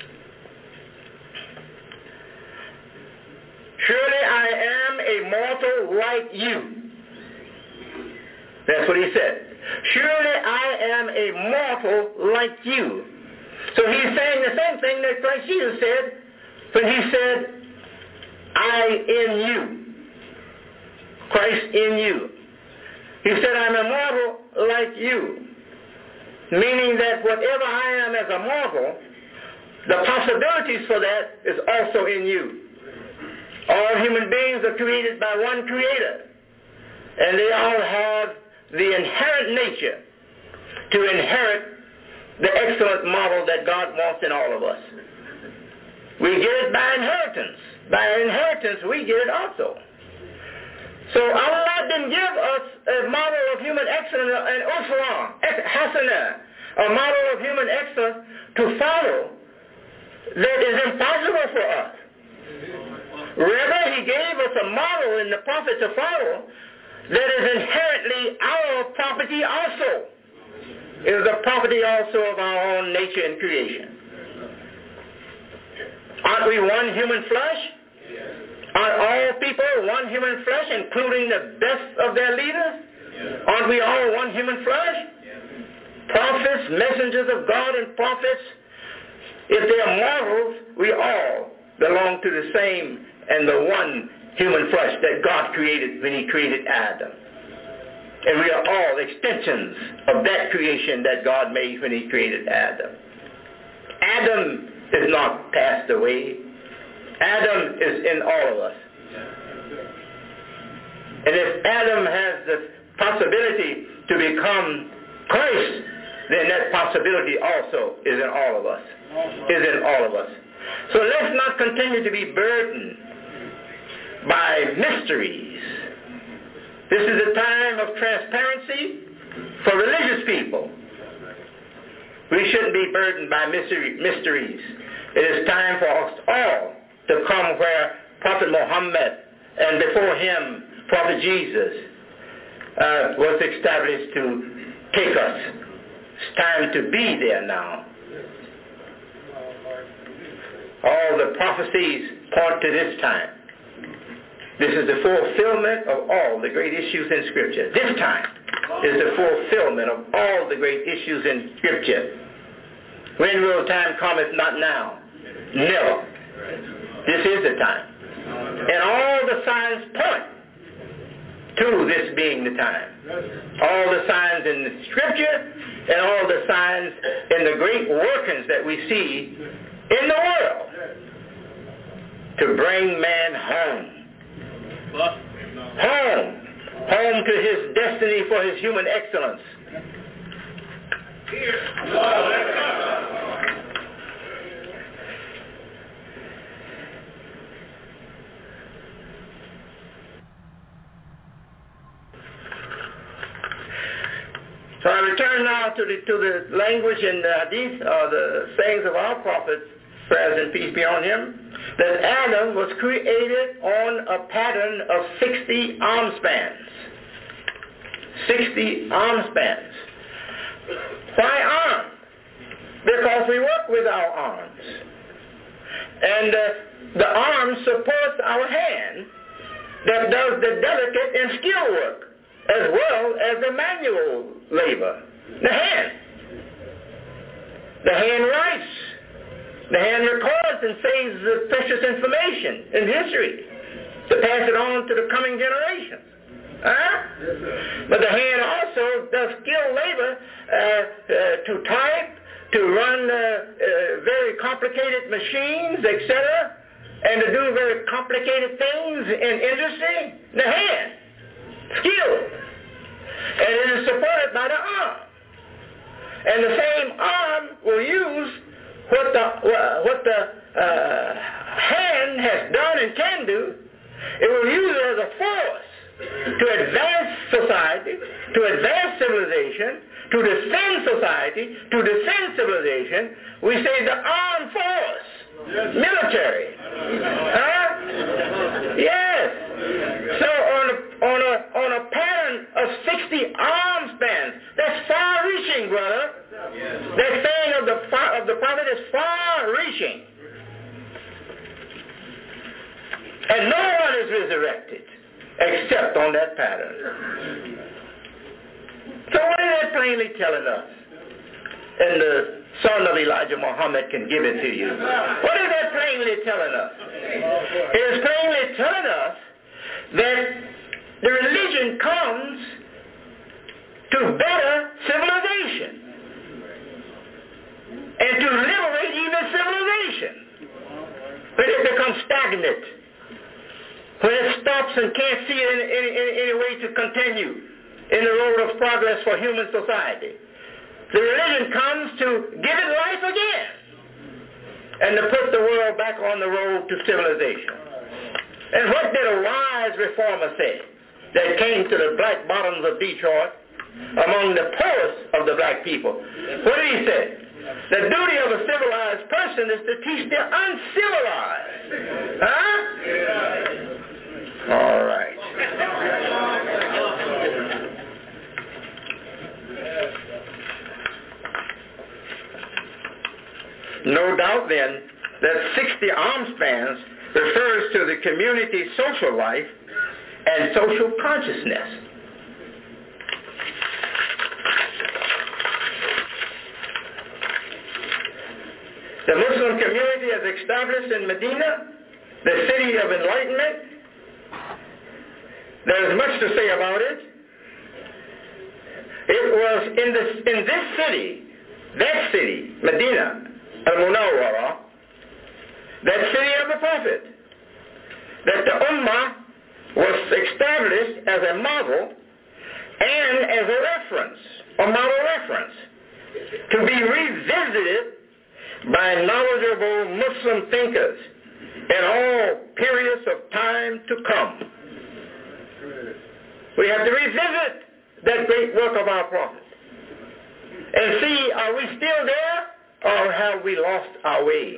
surely I am a mortal like you. That's what he said. Surely I am a mortal like you. So he's saying the same thing that Christ Jesus said when he said, I in you. Christ in you. He said, I'm a mortal like you. Meaning that whatever I am as a mortal, the possibilities for that is also in you. All human beings are created by one creator. And they all have the inherent nature to inherit the excellent model that God wants in all of us. We get it by inheritance. By inheritance, we get it also. So Allah didn't give us a model of human excellence and uswa, hasana, a model of human excellence to follow that is impossible for us. Rather, he gave us a model in the prophet to follow that is inherently our property also. It is the property also of our own nature and creation. Aren't we one human flesh? Aren't all people one human flesh, including the best of their leaders? Aren't we all one human flesh? Prophets, messengers of God and prophets, if they are mortals, we all belong to the same and the one human flesh that God created when he created Adam. And we are all extensions of that creation that God made when he created Adam. Adam is not passed away. Adam is in all of us. And if Adam has the possibility to become Christ, then that possibility also is in all of us. So let's not continue to be burdened by mysteries. This is a time of transparency for religious people. We shouldn't be burdened by mysteries. It is time for us all to come where Prophet Muhammad and before him Prophet Jesus was established to take us. It's time to be there now. All the prophecies point to this time. This is the fulfillment of all the great issues in Scripture. This time is the fulfillment of all the great issues in Scripture. When will time come if not now? Never. This is the time. And all the signs point to this being the time. All the signs in the Scripture and all the signs in the great workings that we see in the world to bring man home. Home to his destiny for his human excellence. So I return now to the language in the hadith, or the sayings of our prophet, prayers and peace be on him, that Adam was created on a pattern of 60 arm spans. 60 arm spans. Why arms? Because we work with our arms. And the arm supports our hand that does the delicate and skill work, as well as the manual labor. The hand writes. The hand records and saves the precious information in history to pass it on to the coming generations. But the hand also does skilled labor to type, to run very complicated machines, etc., and to do very complicated things in industry. The hand. Skilled. And it is supported by the arm. And the same arm will use what the hand has done and can do. It will use it as a force to advance society, to advance civilization, to defend society, to defend civilization. We say the armed force, military. Yes. So on a pattern of 60 arm spans, that's far-reaching, brother. That saying of the prophet is far-reaching. And no one is resurrected except on that pattern. So what is that plainly telling us? And the son of Elijah Muhammad can give it to you. What is that plainly telling us? It is plainly telling us that the religion comes to better civilization and to liberate even civilization. When it becomes stagnant, when it stops and can't see any way to continue in the road of progress for human society, the religion comes to give it life again and to put the world back on the road to civilization. And what did a wise reformer say that came to the black bottoms of Detroit, among the poorest of the black people? What did he say? The duty of a civilized person is to teach the uncivilized. All right. No doubt then that 60 arm spans refers to the community's social life and social consciousness. The Muslim community is established in Medina, the city of enlightenment. There's much to say about it. It was in this city, that city, Medina, Al-Munawwara, that city of the Prophet, that the Ummah was established as a model and as a reference, a model reference, to be revisited by knowledgeable Muslim thinkers in all periods of time to come. We have to revisit that great work of our prophet and see, are we still there or have we lost our way?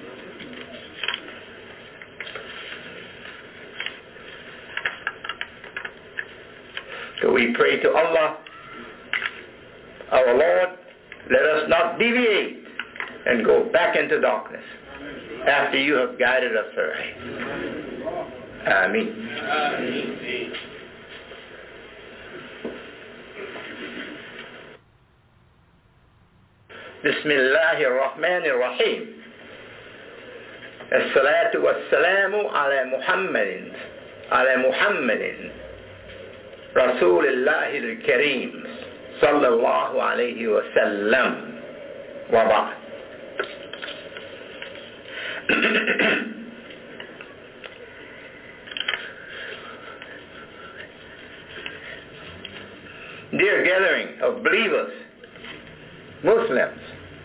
So we pray to Allah, our Lord, let us not deviate and go back into darkness after you have guided us right. Ameen. Ameen. بسم الله الرحمن الرحيم الصلاة والسلام على محمد رسول الله الكريم صلى الله عليه وسلم وبعد. Dear gathering of believers, Muslims,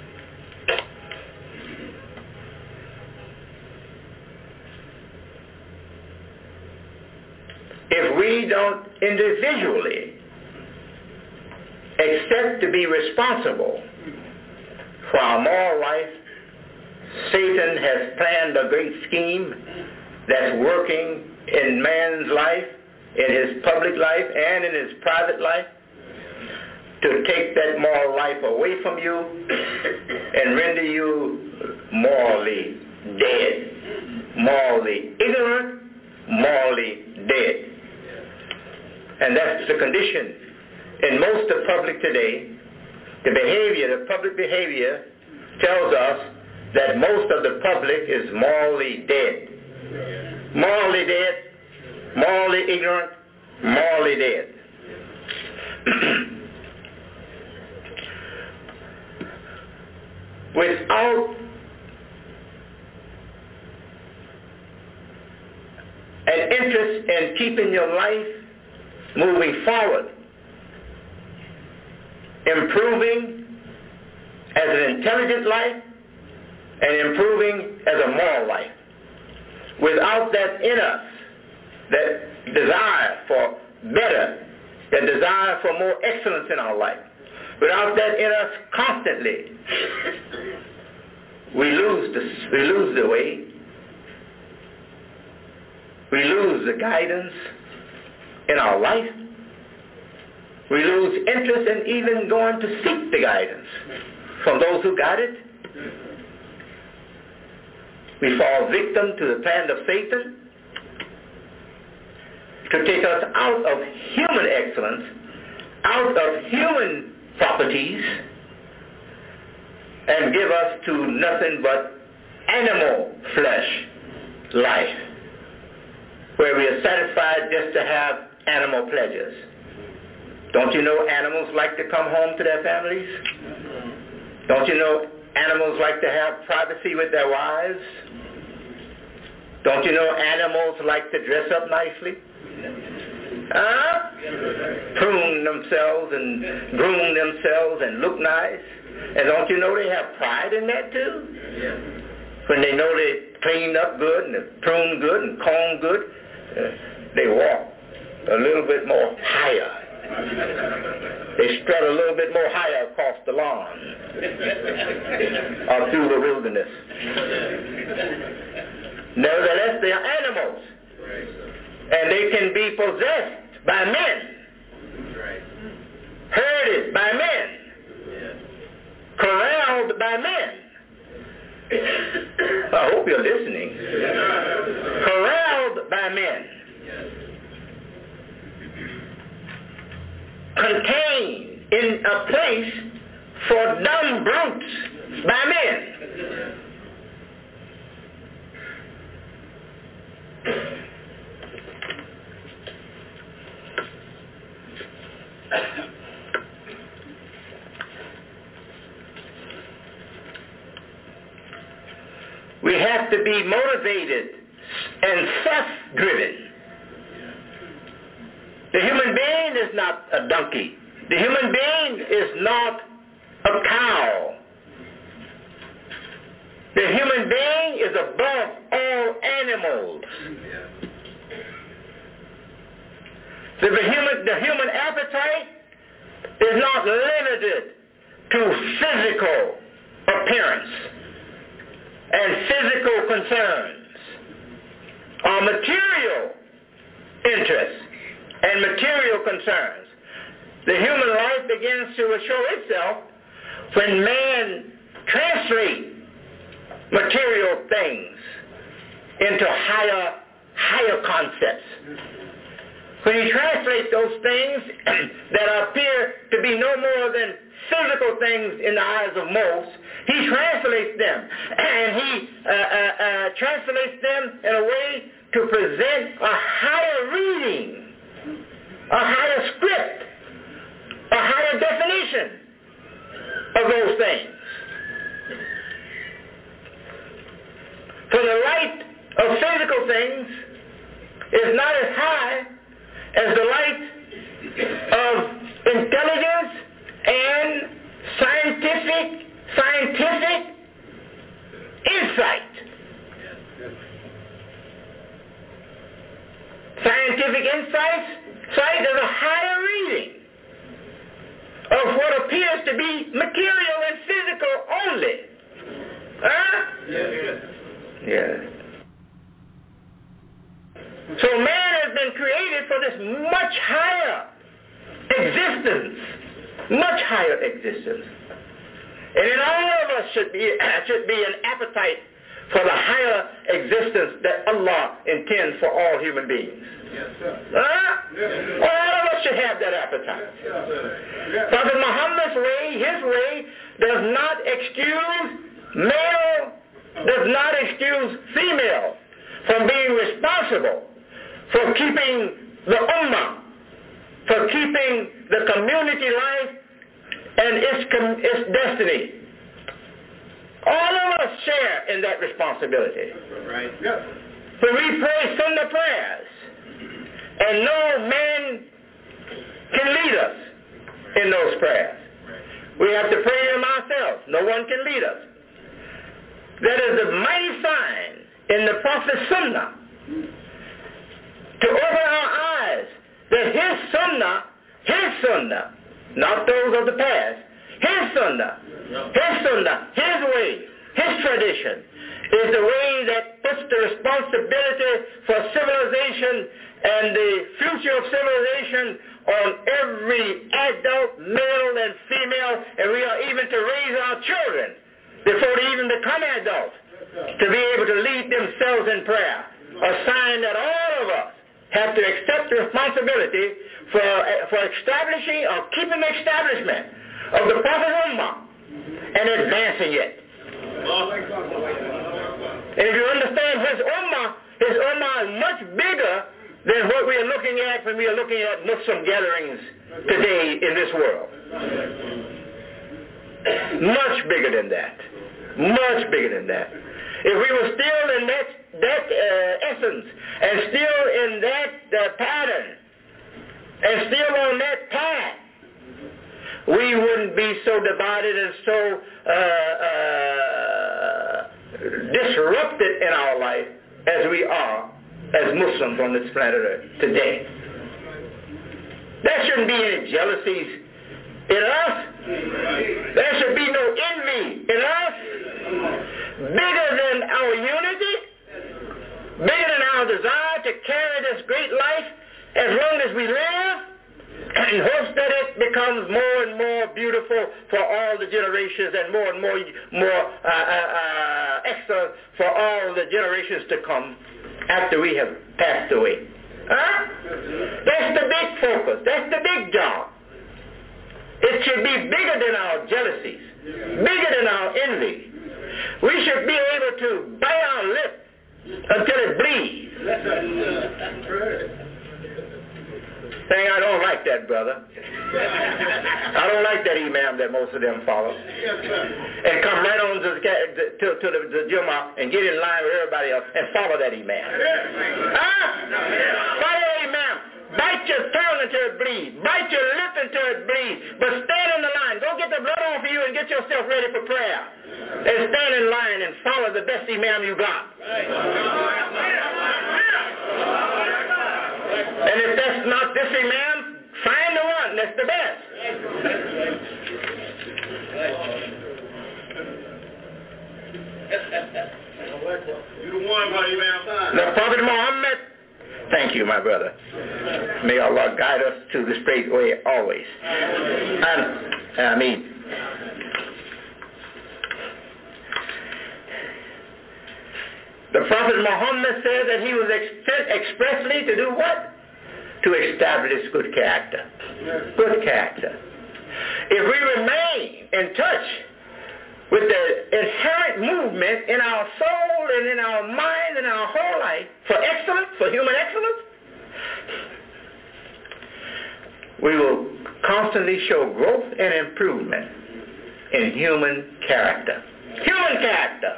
if we don't individually accept to be responsible for our moral life, Satan has planned a great scheme that's working in man's life, in his public life, and in his private life, to take that moral life away from you and render you morally dead, morally ignorant, morally dead. And that's the condition in most of public today. The public behavior tells us that most of the public is morally dead. Morally dead, morally ignorant, morally dead. Without an interest in keeping your life moving forward, improving as an intelligent life, and improving as a moral life. Without that in us, that desire for better, that desire for more excellence in our life, without that in us constantly, we lose the way, we lose the guidance in our life, we lose interest in even going to seek the guidance from those who got it. We fall victim to the plan of Satan to take us out of human excellence, out of human properties, and give us to nothing but animal flesh life, where we are satisfied just to have animal pleasures. Don't you know animals like to come home to their families? Don't you know animals like to have privacy with their wives? Don't you know animals like to dress up nicely? Prune themselves and groom themselves and look nice. And don't you know they have pride in that too? When they know they cleaned up good and pruned good and combed good, they walk a little bit more higher. They strut a little bit more higher across the lawn or through the wilderness. Nevertheless, they are animals, and they can be possessed by men, herded by men, corralled by men. I hope you're listening. Corralled by men. Contained in a place for dumb brutes by men. We have to be motivated and self-driven The human being is not a donkey. The human being is not a cow. The human being is above all animals. So the human appetite is not limited to physical appearance and physical concerns or material interests and material concerns. The human life begins to show itself when man translates material things into higher concepts. When you translate those things that appear to be no more than physical things in the eyes of most, he translates them. And he translates them in a way to present a higher reading, a higher script, a higher definition of those things. For the light of physical things is not as high as the light of intelligence and scientific insight. Scientific sight is a higher reading of what appears to be material and physical only. Huh? Yeah. So man has been created for this much higher existence. Much higher existence. And in all of us should be an appetite for the higher existence that Allah intends for all human beings. Yes, sir. All of us should have that appetite. Prophet Muhammad's way, his way, does not excuse male, does not excuse female from being responsible for keeping the ummah, for keeping the community life and its destiny. All of us share in that responsibility. Right. Yep. So we pray Sunnah prayers, and no man can lead us in those prayers. We have to pray them ourselves. No one can lead us. That is the mighty sign in the Prophet's Sunnah to open our eyes that his Sunnah, not those of the past, his Sunnah, his way, his tradition is the way that puts the responsibility for civilization and the future of civilization on every adult, male and female, and we are even to raise our children before they even become adults to be able to lead themselves in prayer. A sign that all of us have to accept the responsibility for establishing or keeping the establishment of the Prophet Ummah and advancing it. And if you understand his Ummah is much bigger than what we are looking at when we are looking at Muslim gatherings today in this world. Much bigger than that. Much bigger than that. If we were still in that essence and still in that pattern and still on that path, we wouldn't be so divided and so disrupted in our life as we are as Muslims on this planet Earth today. There shouldn't be any jealousies in us. There should be no envy in us. Bigger than our unity, bigger than our desire to carry this great life as long as we live, in hopes that it becomes more and more beautiful for all the generations and more excellent for all the generations to come after we have passed away. Huh? That's the big focus. That's the big job. It should be bigger than our jealousies, bigger than our envy. We should be able to bite our lip until it bleeds. Saying, I don't like that, brother. I don't like that imam that most of them follow. And come right on to the Jummah and get in line with everybody else and follow that imam. Huh? Follow that imam. Bite your tongue until it bleeds. Bite your lip until it bleeds. But stand in the line. Go get the blood off of you and get yourself ready for prayer. And stand in line and follow the best imam you got. And if that's not this imam, find the one that's the best. You the one, brother Imam. The Prophet Muhammad. Thank you, my brother. May Allah guide us to the straight way always. And Ameen. The Prophet Muhammad said that he was sent expressly to do what? To establish good character. Good character. If we remain in touch with the inherent movement in our soul and in our mind and our whole life for excellence, for human excellence, we will constantly show growth and improvement in human character. Human character.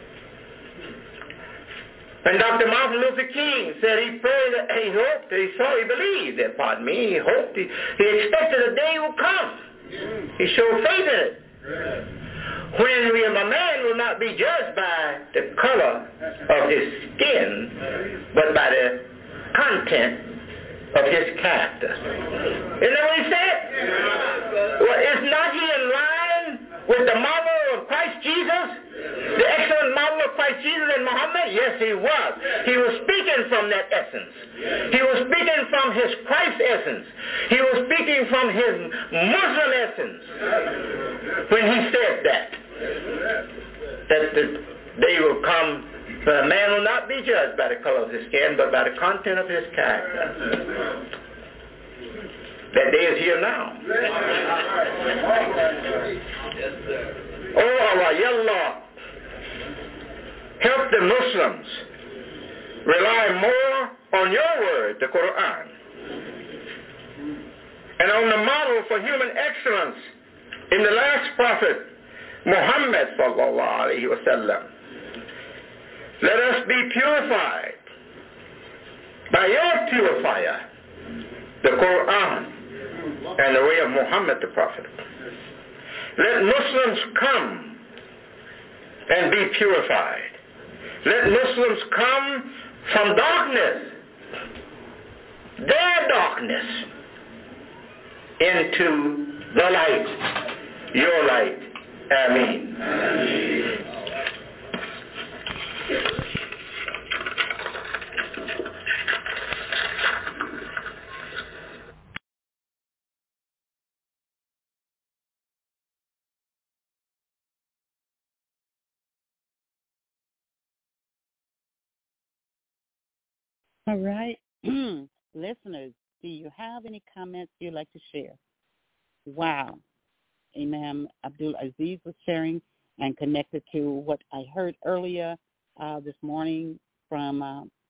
When Dr. Martin Luther King said he prayed, he hoped, he believed, he hoped, he expected a day would come. He showed faith in it. When a man will not be judged by the color of his skin, but by the content of his character. Isn't that what he said? Well, is not he in line with the model of Christ Jesus? The excellent model of Christ Jesus and Muhammad? Yes, he was. He was speaking from that essence. He was speaking from his Christ essence. He was speaking from his Muslim essence when he said that the day will come when a man will not be judged by the color of his skin, but by the content of his character. That day is here now. Oh Allah, Ya Allah, help the Muslims rely more on your word, the Quran, and on the model for human excellence in the last prophet, Muhammad sallallahu alayhi wa sallam. Let us be purified by your purifier, the Quran, and the way of Muhammad the Prophet. Let Muslims come and be purified. Let Muslims come from darkness, their darkness, into the light, your light. Ameen. All right. Listeners, do you have any comments you'd like to share? Wow. Imam Abdul Aziz was sharing and connected to what I heard earlier this morning from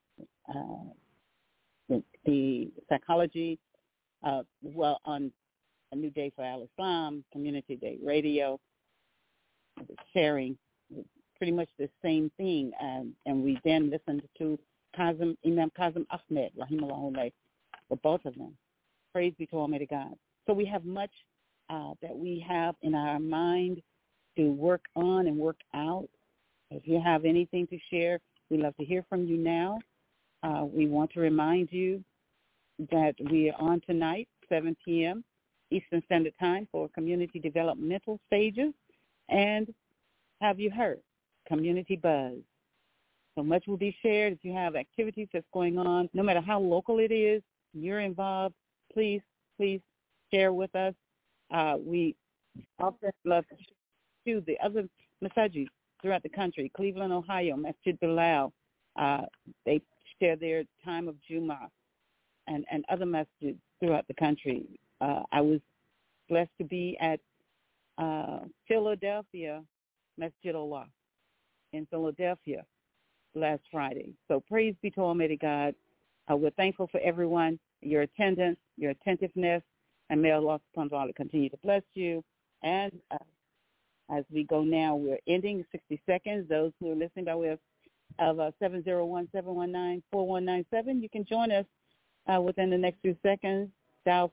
the psychology, on A New Day for Al-Islam, Community Day Radio, sharing pretty much the same thing. And we then listened to Imam Kazim Ahmed, rahimahullah, for both of them. Praise be to Almighty God. So we have much that we have in our mind to work on and work out. If you have anything to share, we'd love to hear from you now. We want to remind you that we are on tonight, 7 p.m. Eastern Standard Time for Community Developmental Stages. And have you heard? Community Buzz. So much will be shared. If you have activities that's going on, no matter how local it is, you're involved, please share with us. We often love to the other masajid throughout the country. Cleveland, Ohio, Masjid Bilal. They share their time of Jummah and other masjids throughout the country. I was blessed to be at Philadelphia, Masjid Allah in Philadelphia last Friday. So praise be to Almighty God. We're thankful for everyone, your attendance, your attentiveness, and may Allah subhanahu wa ta'ala continue to bless you. And as we go now, we're ending 60 seconds. Those who are listening by way of 701-719-4197, you can join us within the next few seconds, dial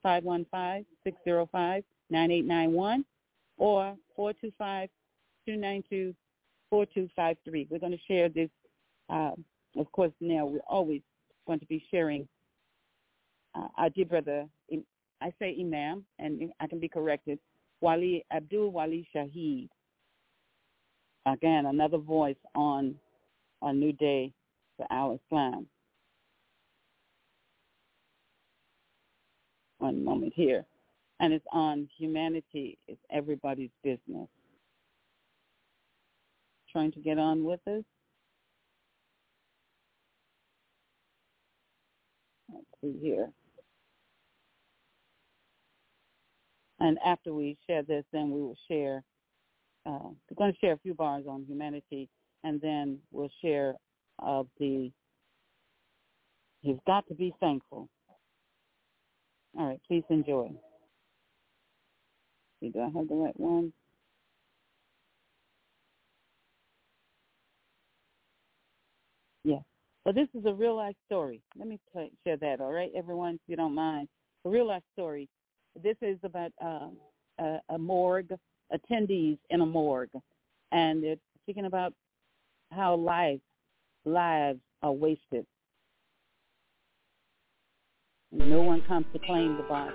515-605-9891 or 425-292-4253. We're going to share this. Of course, now we're always going to be sharing our dear brother, I say Imam, and I can be corrected, Wali Abdul Wali Shaheed. Again, another voice on a new day for our Islam. One moment here. And it's on humanity. It's everybody's business. Trying to get on with us. Let's see here. And after we share this, then we will share, we're going to share a few bars on humanity, and then we'll share of the, you've got to be thankful. All right, please enjoy. See, do I have the right one? Yeah. Well, this is a real-life story. Let me share that, all right, everyone, if you don't mind. A real-life story. This is about a morgue, attendees in a morgue, and they're speaking about how lives are wasted. No one comes to claim the body.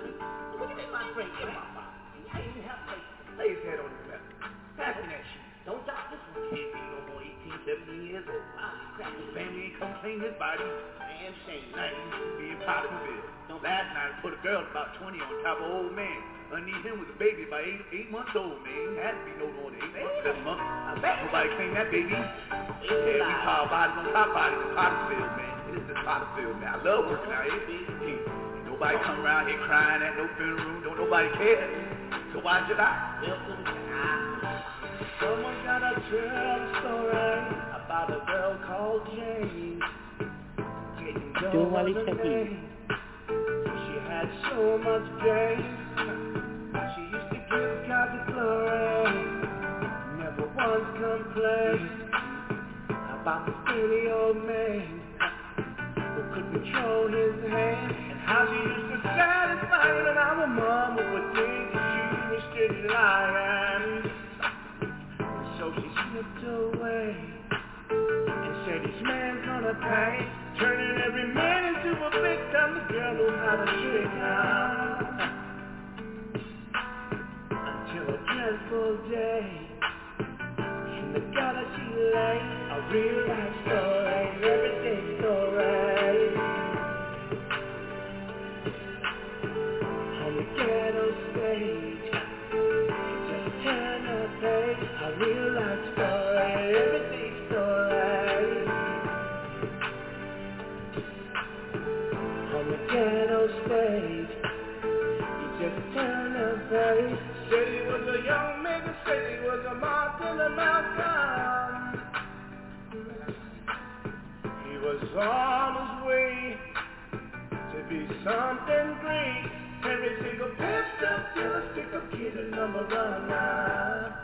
Lay his head on his lap. Pass me that shit. Don't drop this one. He ain't no more 18, 17 years old. Crap, his family ain't come claim his body. Man, shame. Now he used to be in Potterville. Last night I put a girl about 20 on top of an old man. Underneath him was a baby about 8 months old, man. It had to be no more than 8 months, 7 months. I bet nobody claimed that baby. Yeah, we call bodies on top bodies in Potterville, man. This is Potterville, man. I love working out here. Ain't nobody come around here crying at no funeral. Don't nobody care. So why should I? Someone gotta tell a story about a girl called Jane. Jane was her name. She had so much gain. She used to give God the glory. Never once complained about the skinny old man who could control his hand, and how she used to satisfy him, and our mama would think she was still lying. And so she slipped away and said each man's gonna pay, turning every man into a victim. The girl knew how to trick her until a dreadful day in the gutter she lay. A real life story, everyday story. On the ghetto stage, just turn the page. A real life story, everyday story. On the ghetto stage, you just turn the page. Said he was a young man, said he was a Martin and Malcolm. He was on his way to be something great. Every single pimp stuff till a stick of kid a number runner.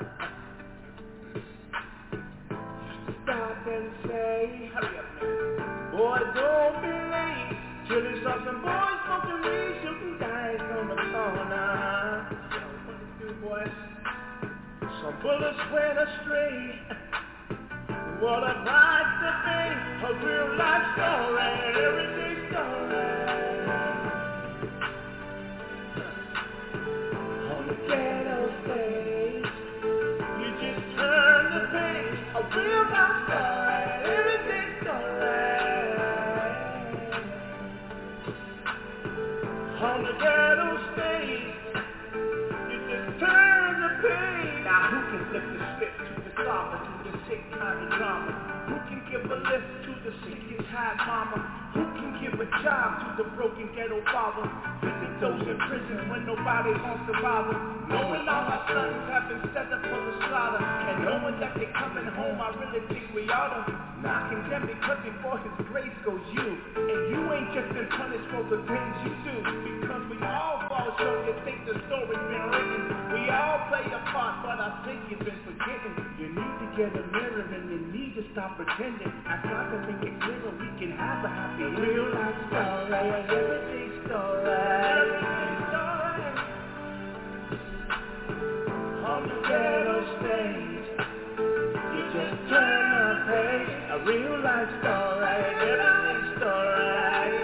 Used to stop and say, hurry up man, boy don't be late. Till he saw some boys smoking weed, shooting dice on the corner. Boy, some bullets went astray. What a price to pay, a real life story, everyday story. On the ghetto stage, you just turn the page, a real life story, everyday story. On the ghetto stage, you just turn the page. Now who can flip the script to the soft, to the sick kind of drama? Who can give a lift to the sick and tired mama? Who can give a job to the broken ghetto father? Visit those in prison when nobody wants to bother. Knowing all my sons have been set up for the slaughter, and knowing that they coming home, I really think we oughta knock him down, because before his grace goes you, and you ain't just been punished for the things you do, because we all fall short. You think the story's been written, we all play a part, but I think you've been forgetting. You need to get a mirror and you need to stop pretending. I try to make it clearer, we can have a happy real life story. Everything's alright. Everything's alright. On the ghetto stage, you just turn the page. A real life story. Everything's alright.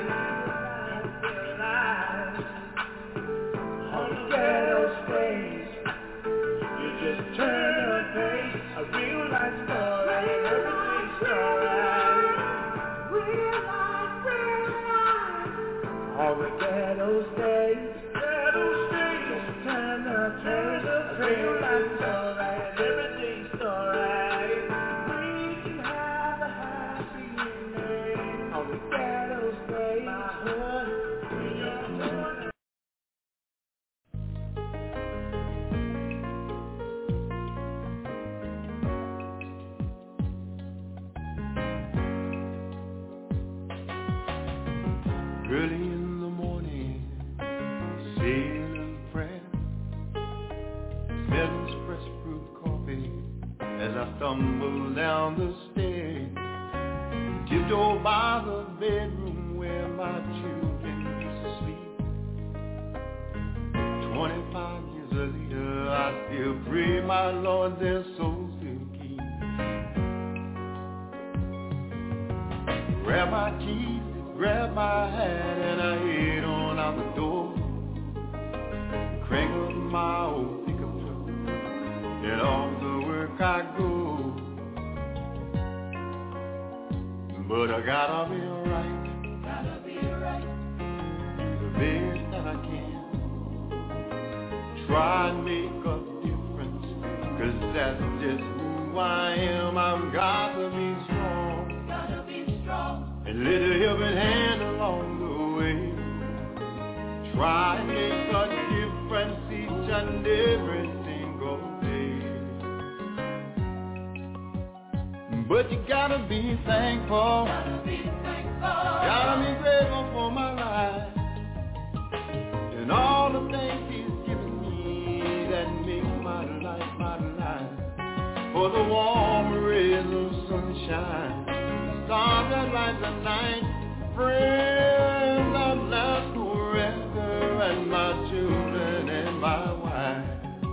On the ghetto stage, you just turn the page. A real life story. Everything's alright. Real life. On the ghetto stage, just turn the page. A real life story. Everything's alright. We can have a happy ending. On the ghetto stage, my hood. Early in the morning, saying a prayer, smelling fresh brewed coffee as I stumble down the stairs, tiptoe by the bedroom where my children used to sleep. 25 years later, I still pray, my Lord, their souls will keep. Grab my keys, grab my hat, and I head on out the door. Crank up my old pickup truck, and off to work I go. But I gotta be right, do the best that I can. Try and make a difference, 'cause that's just who I am. I've got to be strong, and let a helping hand along the way. Try and make a difference each and every single day. But you gotta be thankful, gotta be grateful for my life, and all the things He's given me that make my life. For the warm rays of sunshine, stars that light the night, friends that last forever, and my children and my wife.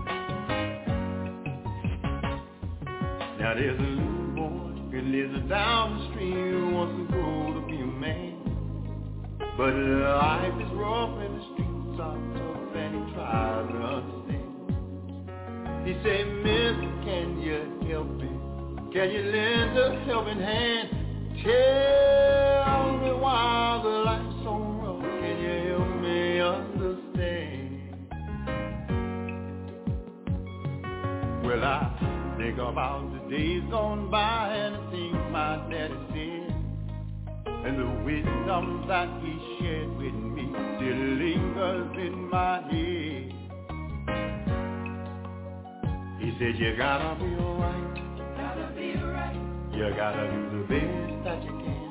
Now there's a little boy who lives down the street who wants to grow to be a man, but life is rough and the streets are tough, and he tries to understand. He said, "Miss, can you help me? Can you lend a helping hand? Tell me why the life's so rough. Can you help me understand?" Well, I think about the days gone by and the things my daddy said, and the wisdom that he shared with me still lingers in my head. He said, "You gotta be alright. You gotta do the best that you can.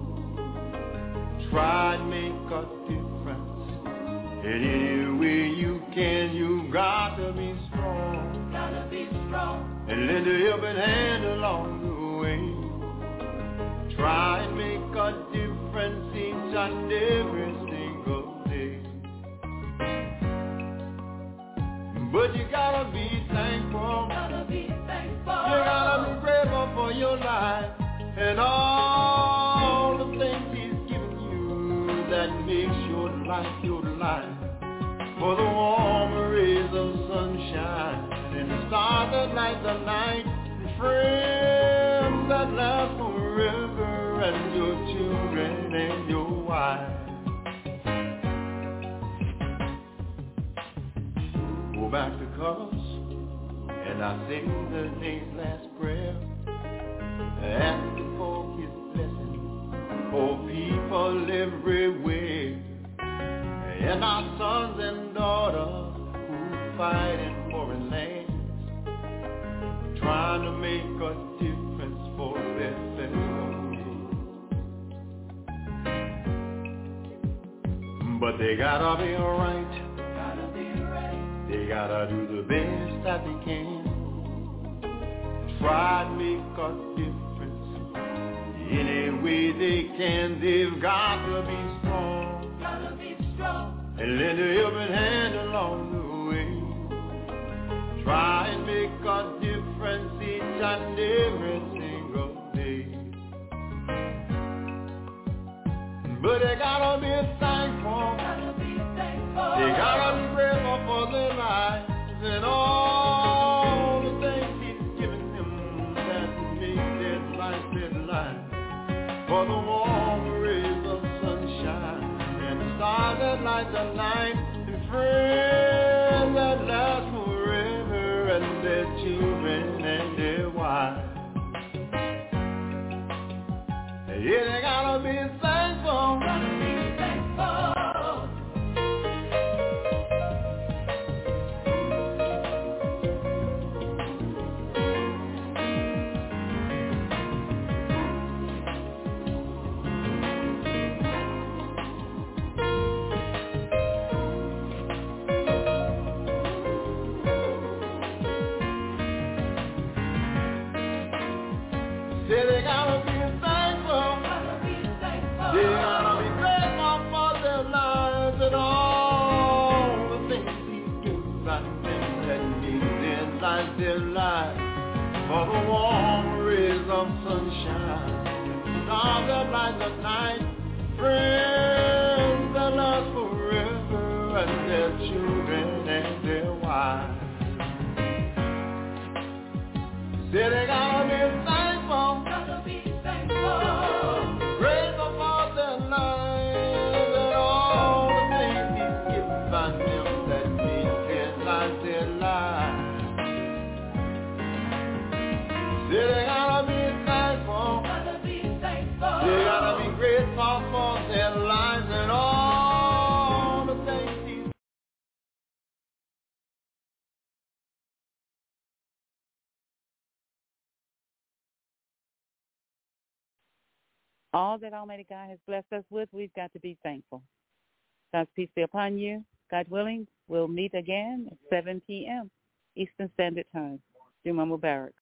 Try and make a difference in any way you can. You gotta be strong, and lend a helping hand along the way. Try and make a difference each and every single day. But you gotta be thankful. You gotta be grateful for your life and all the things He's given you that makes your life your life. For the warm rays of sunshine and the stars that light the night, and friends that last forever, and your children and your wife. Go back to colors, and I sing the day's last prayer, asking for His blessing for people everywhere, and our sons and daughters who fight in foreign lands, trying to make a difference for their fellow men. But they gotta be alright. They gotta do the best that they can. try to make a difference. Any way they can, they've got to be strong. Gotta be strong. And lend a helping hand along the way. Try and make a difference each and every single day. But they gotta be thankful. They gotta be grateful for their lives and all the things He's given them that make their life their life. For the warm rays of sunshine and the stars that light the night, and friends that last forever, and their children and their wives. Yeah, they gotta be thankful. Gotta be thankful. Say they gotta be thankful. They gotta be grateful for their lives and all the things He's given them that make their life their life. For the warm rays of sunshine, stars that light the night, friends that last forever, and their children and their wives. Say they gotta be thankful. Grateful for their lives and all the things He's given them that make their life their life. Say they gotta be thankful. They gotta be grateful for their lives and all the things He's. All that Almighty God has blessed us with, we've got to be thankful. God's peace be upon you. God willing, we'll meet again at 7 p.m. Eastern Standard Time. Juma Mubarak.